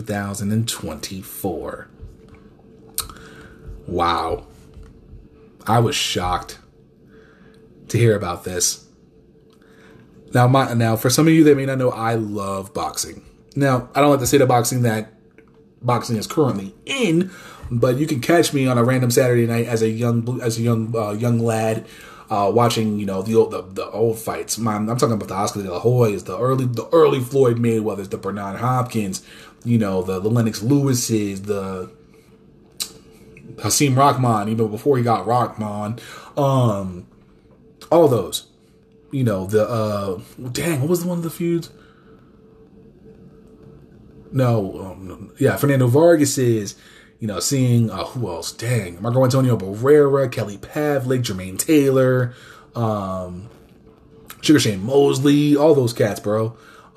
2024. Wow. I was shocked to hear about this. Now, for some of you that may not know, I love boxing. Now, I don't like to say to boxing that boxing is currently in. But you can catch me on a random Saturday night as a young lad. Watching, the old fights. I'm talking about the Oscar De La Hoyas, the early Floyd Mayweathers, the Bernard Hopkins, the Lennox Lewises, the Hasim Rahman, even before he got Rahman, all those. What was the one of the feuds? Fernando Vargas is. Seeing who else? Dang, Marco Antonio Barrera, Kelly Pavlik, Jermaine Taylor, Sugar Shane Mosley, all those cats, bro.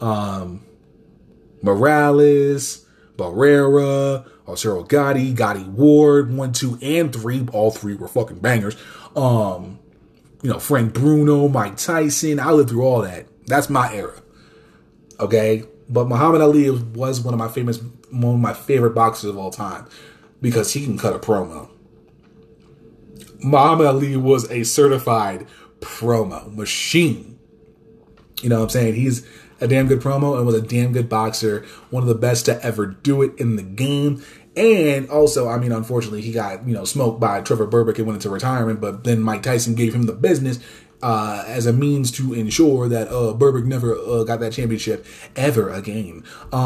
Morales, Barrera, Arturo Gotti Ward, 1, 2, and 3. All 3 were fucking bangers. Frank Bruno, Mike Tyson. I lived through all that. That's my era. Okay, but Muhammad Ali was one of my favorite boxers of all time. Because he can cut a promo. Muhammad Ali was a certified promo machine. You know what I'm saying? He's a damn good promo and was a damn good boxer. One of the best to ever do it in the game. And also, unfortunately, he got, smoked by Trevor Berbick and went into retirement. But then Mike Tyson gave him the business as a means to ensure that Berbick never got that championship ever again.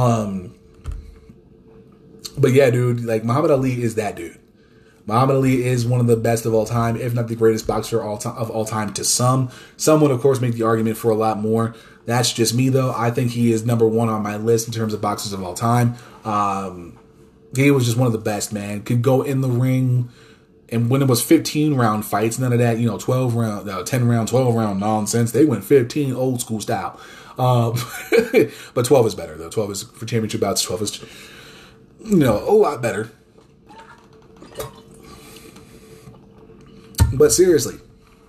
But yeah, dude, Muhammad Ali is that dude. Muhammad Ali is one of the best of all time, if not the greatest boxer of all time to some. Some would, of course, make the argument for a lot more. That's just me, though. I think he is number 1 on my list in terms of boxers of all time. He was just one of the best, man. Could go in the ring, and when it was 15-round fights, none of that, 10-round, 12-round nonsense. They went 15 old school style. But 12 is better, though. 12 is, for championship bouts, 12 is... a lot better. But seriously,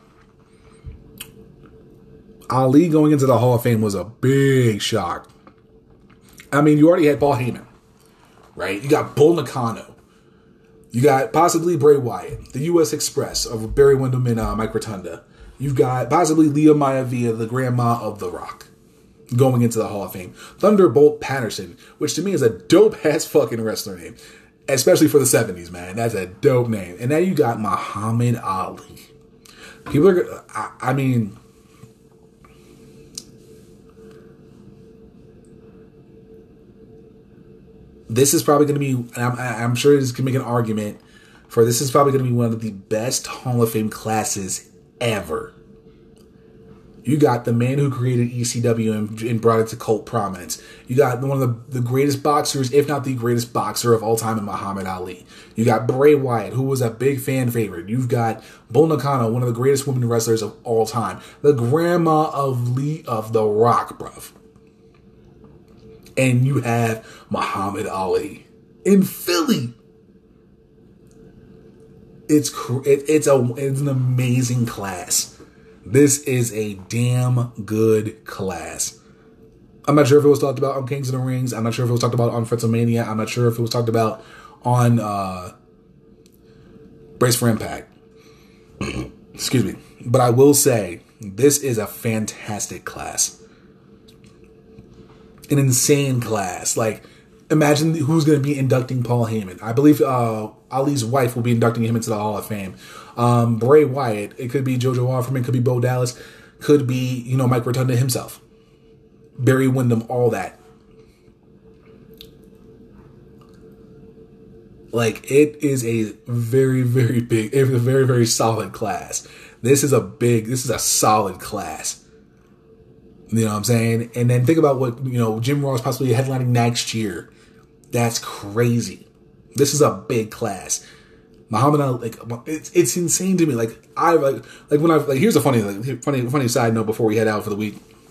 Ali going into the Hall of Fame was a big shock. You already had Paul Heyman, right? You got Bull Nakano. You got possibly Bray Wyatt, the U.S. Express of Barry Windham and Mike Rotunda. You've got possibly Leah Maivia, the grandma of The Rock, going into the Hall of Fame. Thunderbolt Patterson, which to me is a dope-ass fucking wrestler name. Especially for the 70s, man. That's a dope name. And now you got Muhammad Ali. People are... this is probably going to be... I'm sure this can make an argument for this is probably going to be one of the best Hall of Fame classes ever. You got the man who created ECW and brought it to cult prominence. You got one of the greatest boxers, if not the greatest boxer of all time in Muhammad Ali. You got Bray Wyatt, who was a big fan favorite. You've got Bull Nakano, one of the greatest women wrestlers of all time. The grandma of The Rock, bruv. And you have Muhammad Ali in Philly. It's an amazing class. This is a damn good class. I'm not sure if it was talked about on Kings of the Rings. I'm not sure if it was talked about on Fretzelmania. I'm not sure if it was talked about on Brace for Impact. Excuse me. But I will say, this is a fantastic class. An insane class. Imagine who's going to be inducting Paul Heyman. I believe Ali's wife will be inducting him into the Hall of Fame. Bray Wyatt, it could be Jojo Offerman, could be Bo Dallas, could be, Mike Rotunda himself. Barry Windham, all that. It is a very, very big, a very, very solid class. This is a solid class. You know what I'm saying? And then think about what, Jim Ross possibly headlining next year. That's crazy. This is a big class. Muhammad Ali, it's insane to me. Here's a funny side note before we head out for the week.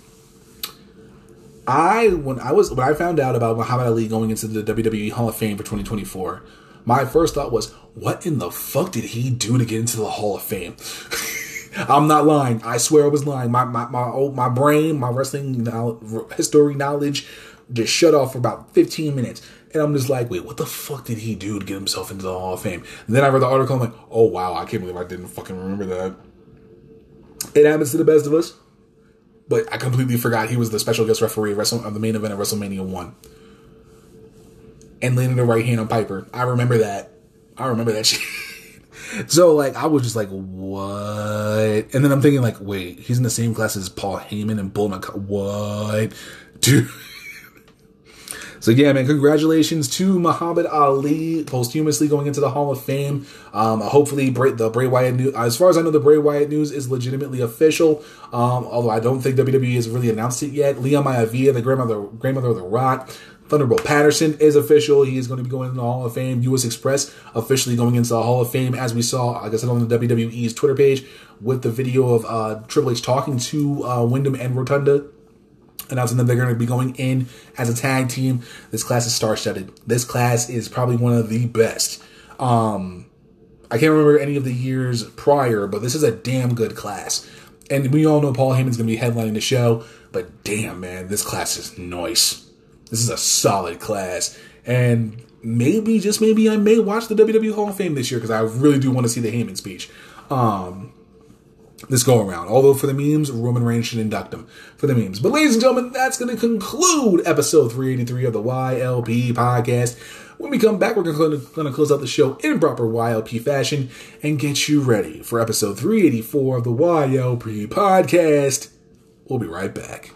When I found out about Muhammad Ali going into the WWE Hall of Fame for 2024, my first thought was, what in the fuck did he do to get into the Hall of Fame? I'm not lying. I swear I was lying. My brain, my wrestling history knowledge just shut off for about 15 minutes. And I'm just like, wait, what the fuck did he do to get himself into the Hall of Fame? And then I read the article, I'm like, oh wow, I can't believe I didn't fucking remember that. It happens to the best of us. But I completely forgot he was the special guest referee of the main event of WrestleMania 1. and landed a right hand on Piper. I remember that shit. So, like, I was just like, what? And then I'm thinking, like, wait, he's in the same class as Paul Heyman and Bull Nakano. What? Dude. So, yeah, man, congratulations to Muhammad Ali posthumously going into the Hall of Fame. Hopefully, the Bray Wyatt news, as far as I know, the Bray Wyatt news is legitimately official. Although I don't think WWE has really announced it yet. Leon Maivia, the grandmother of The Rock, Thunderbolt Patterson is official. He is going to be going into the Hall of Fame. US Express officially going into the Hall of Fame, as we saw, like I said, on the WWE's Twitter page with the video of Triple H talking to Wyndham and Rotunda, announcing that they're going to be going in as a tag team. This class is star-studded. This class is probably one of the best. I can't remember any of the years prior, but this is a damn good class. And we all know Paul Heyman's going to be headlining the show, but damn, man, this class is nice. This is a solid class. And maybe, just maybe, I may watch the WWE Hall of Fame this year because I really do want to see the Heyman speech. This go around. Although for the memes, Roman Reigns should induct him for the memes. But ladies and gentlemen, that's going to conclude episode 383 of the YLP podcast. When we come back, we're going to close out the show in proper YLP fashion and get you ready for episode 384 of the YLP podcast. We'll be right back.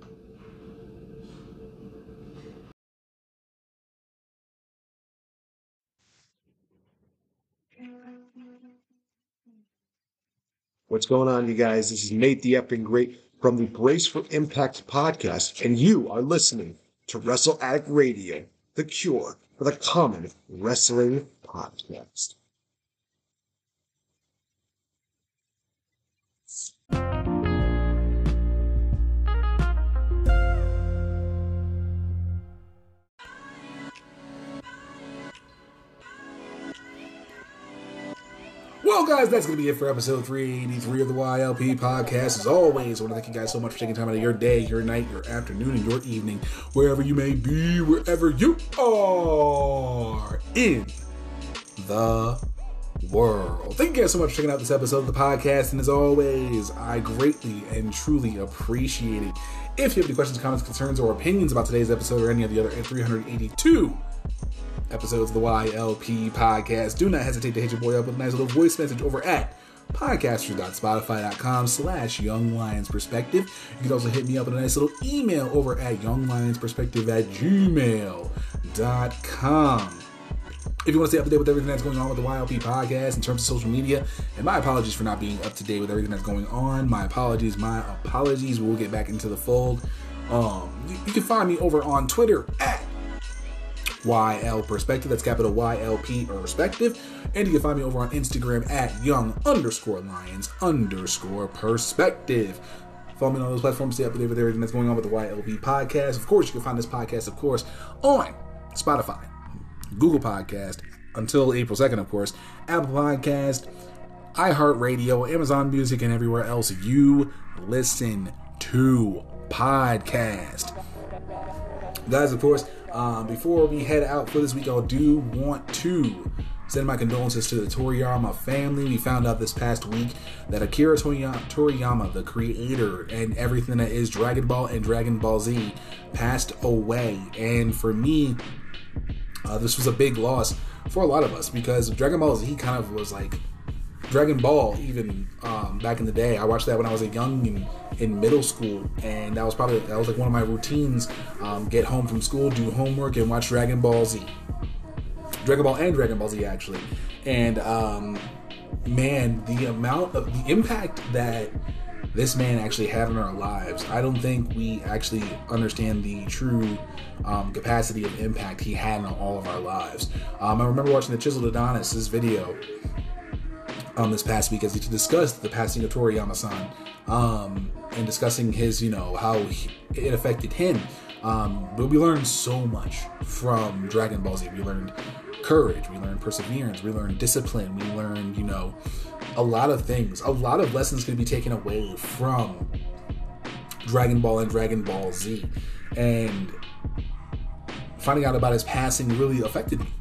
What's going on, you guys? This is Nate the Effing Great from the Brace for Impact podcast, and you are listening to Wrestle Addict Radio, the cure for the common wrestling podcast. Well, guys, that's going to be it for episode 383 of the YLP podcast. As always, I want to thank you guys so much for taking time out of your day, your night, your afternoon, and your evening, wherever you may be, wherever you are in the world. Thank you guys so much for checking out this episode of the podcast. And as always, I greatly and truly appreciate it. If you have any questions, comments, concerns, or opinions about today's episode or any of the other 382 episodes of the YLP podcast, do not hesitate to hit your boy up with a nice little voice message over at podcasters.spotify.com/YoungLionsPerspective. You can also hit me up with a nice little email over at younglionsperspective@gmail.com. If you want to stay up to date with everything that's going on with the YLP podcast in terms of social media, and my apologies for not being up to date with everything that's going on. My apologies. We'll get back into the fold. You can find me over on Twitter at YL Perspective. That's capital YLP Perspective. And you can find me over on Instagram at young_lions_perspective. Follow me on those platforms. Stay up to date with everything that's going on with the YLP podcast. Of course, you can find this podcast, on Spotify, Google Podcast, until April 2nd, of course, Apple Podcast, iHeartRadio, Amazon Music, and everywhere else you listen to podcast. Guys, of course, before we head out for this week, I do want to send my condolences to the Toriyama family. We found out this past week that Akira Toriyama, the creator and everything that is Dragon Ball and Dragon Ball Z, passed away. And for me, this was a big loss for a lot of us because Dragon Ball Z kind of was like Dragon Ball, even back in the day. I watched that when I was in middle school, and that was like one of my routines. Get home from school, do homework, and watch Dragon Ball Z. Dragon Ball and Dragon Ball Z, actually. And man, the impact that this man actually had in our lives, I don't think we actually understand the true capacity of impact he had on all of our lives. I remember watching the Chiseled Adonis, this video, this past week as he discussed the passing of Toriyama-san, and discussing his, how it affected him. But we learned so much from Dragon Ball Z. We learned courage, we learned perseverance, we learned discipline, we learned, a lot of things. A lot of lessons can be taken away from Dragon Ball and Dragon Ball Z. And finding out about his passing really affected me.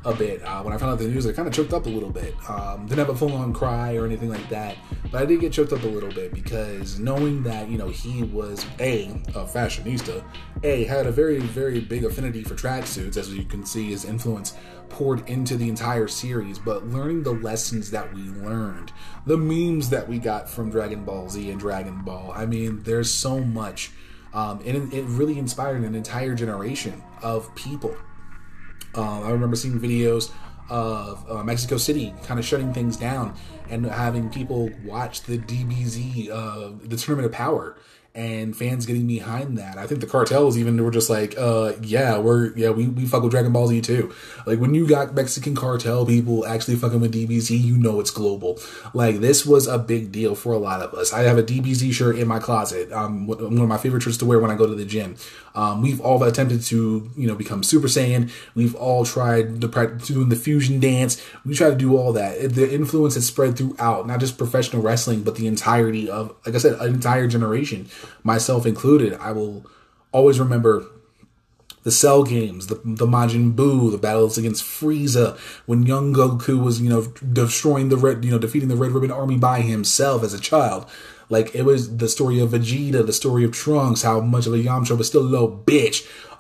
a bit. When I found out the news, I kind of choked up a little bit. Didn't have a full-on cry or anything like that, but I did get choked up a little bit because knowing that, you know, he was a fashionista, had a very, very big affinity for tracksuits, as you can see his influence poured into the entire series, but learning the lessons that we learned, the memes that we got from Dragon Ball Z and Dragon Ball, I mean, there's so much, and it really inspired an entire generation of people. I remember seeing videos of Mexico City kind of shutting things down and having people watch the DBZ, the Tournament of Power, and fans getting behind that. I think the cartels even were just like, we fuck with Dragon Ball Z too. Like, when you got Mexican cartel people actually fucking with DBZ, you know it's global. Like, this was a big deal for a lot of us. I have a DBZ shirt in my closet. One of my favorite shirts to wear when I go to the gym. We've all attempted to, you know, become Super Saiyan. We've all tried to practice doing the fusion dance. We try to do all that. The influence has spread throughout, not just professional wrestling, but the entirety of, like I said, an entire generation, myself included. I will always remember the Cell games, the Majin Buu, the battles against Frieza, when young Goku was, you know, defeating the Red Ribbon Army by himself as a child. Like, it was the story of Vegeta, the story of Trunks, how much of a Yamcha was still a little bitch.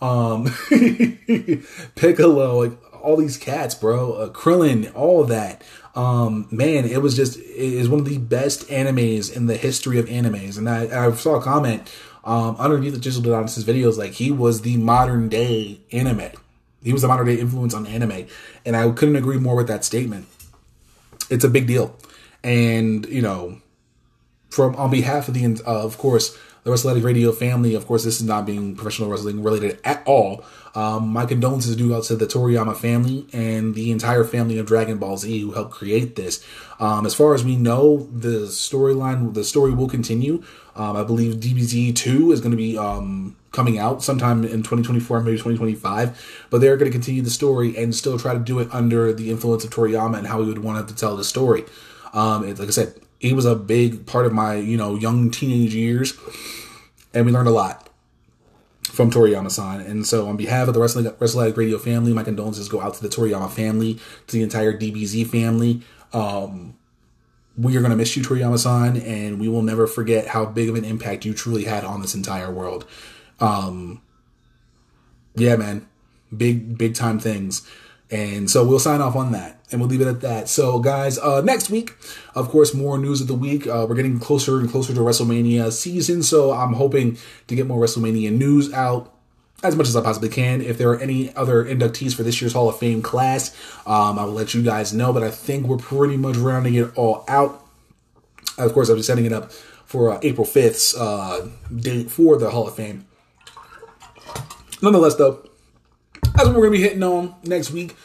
Piccolo, like, all these cats, bro. Krillin, all of that. Man, it is one of the best animes in the history of animes. And I saw a comment underneath the Digital Dynasties videos, like, he was the modern day anime. He was the modern day influence on anime. And I couldn't agree more with that statement. It's a big deal. And, you know, on behalf of of course, the WrestleAddict Radio family, of course, this is not being professional wrestling related at all. My condolences do out to the Toriyama family and the entire family of Dragon Ball Z who helped create this. As far as we know, the story will continue. I believe DBZ 2 is going to be coming out sometime in 2024, maybe 2025. But they're going to continue the story and still try to do it under the influence of Toriyama and how he would want to tell the story. Like I said, he was a big part of my, you know, young teenage years, and we learned a lot from Toriyama-san. And so on behalf of the WrestleAddict Radio family, my condolences go out to the Toriyama family, to the entire DBZ family. We are going to miss you, Toriyama-san, and we will never forget how big of an impact you truly had on this entire world. Yeah, man, big time things. And so we'll sign off on that, and we'll leave it at that. So, guys, next week, of course, more news of the week. We're getting closer and closer to WrestleMania season, so I'm hoping to get more WrestleMania news out as much as I possibly can. If there are any other inductees for this year's Hall of Fame class, I will let you guys know, but I think we're pretty much rounding it all out. Of course, I'll be setting it up for April 5th's date for the Hall of Fame. Nonetheless, though, that's what we're going to be hitting on next week.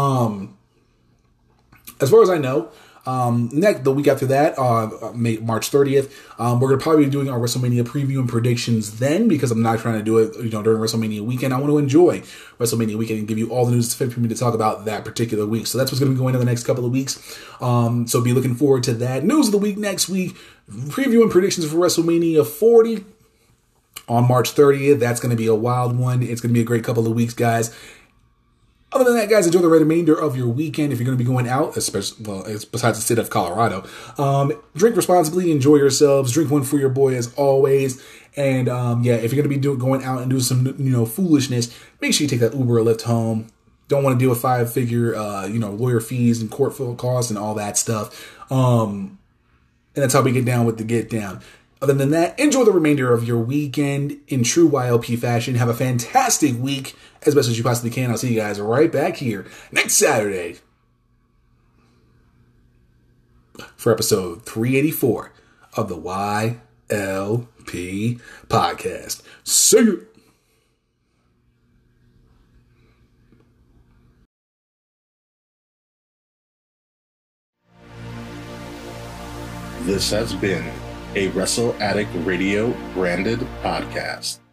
As far as I know, the week after that, March 30th, we're going to probably be doing our WrestleMania preview and predictions then, because I'm not trying to do it, you know, during WrestleMania weekend. I want to enjoy WrestleMania weekend and give you all the news that's fit for me to talk about that particular week. So that's what's going to be going on the next couple of weeks. So be looking forward to that. News of the week next week, preview and predictions for WrestleMania 40 on March 30th. That's going to be a wild one. It's going to be a great couple of weeks, guys. Other than that, guys, enjoy the remainder of your weekend. If you're going to be going out, especially, besides the state of Colorado, drink responsibly, enjoy yourselves, drink one for your boy as always. And if you're going to be going out and doing some, you know, foolishness, make sure you take that Uber or Lyft home. Don't want to deal with 5-figure, lawyer fees and court costs and all that stuff. And that's how we get down with the get down. Other than that, enjoy the remainder of your weekend in true YLP fashion. Have a fantastic week as best as you possibly can. I'll see you guys right back here next Saturday for episode 384 of the YLP podcast. See you. This has been a WrestleAddict Radio branded podcast.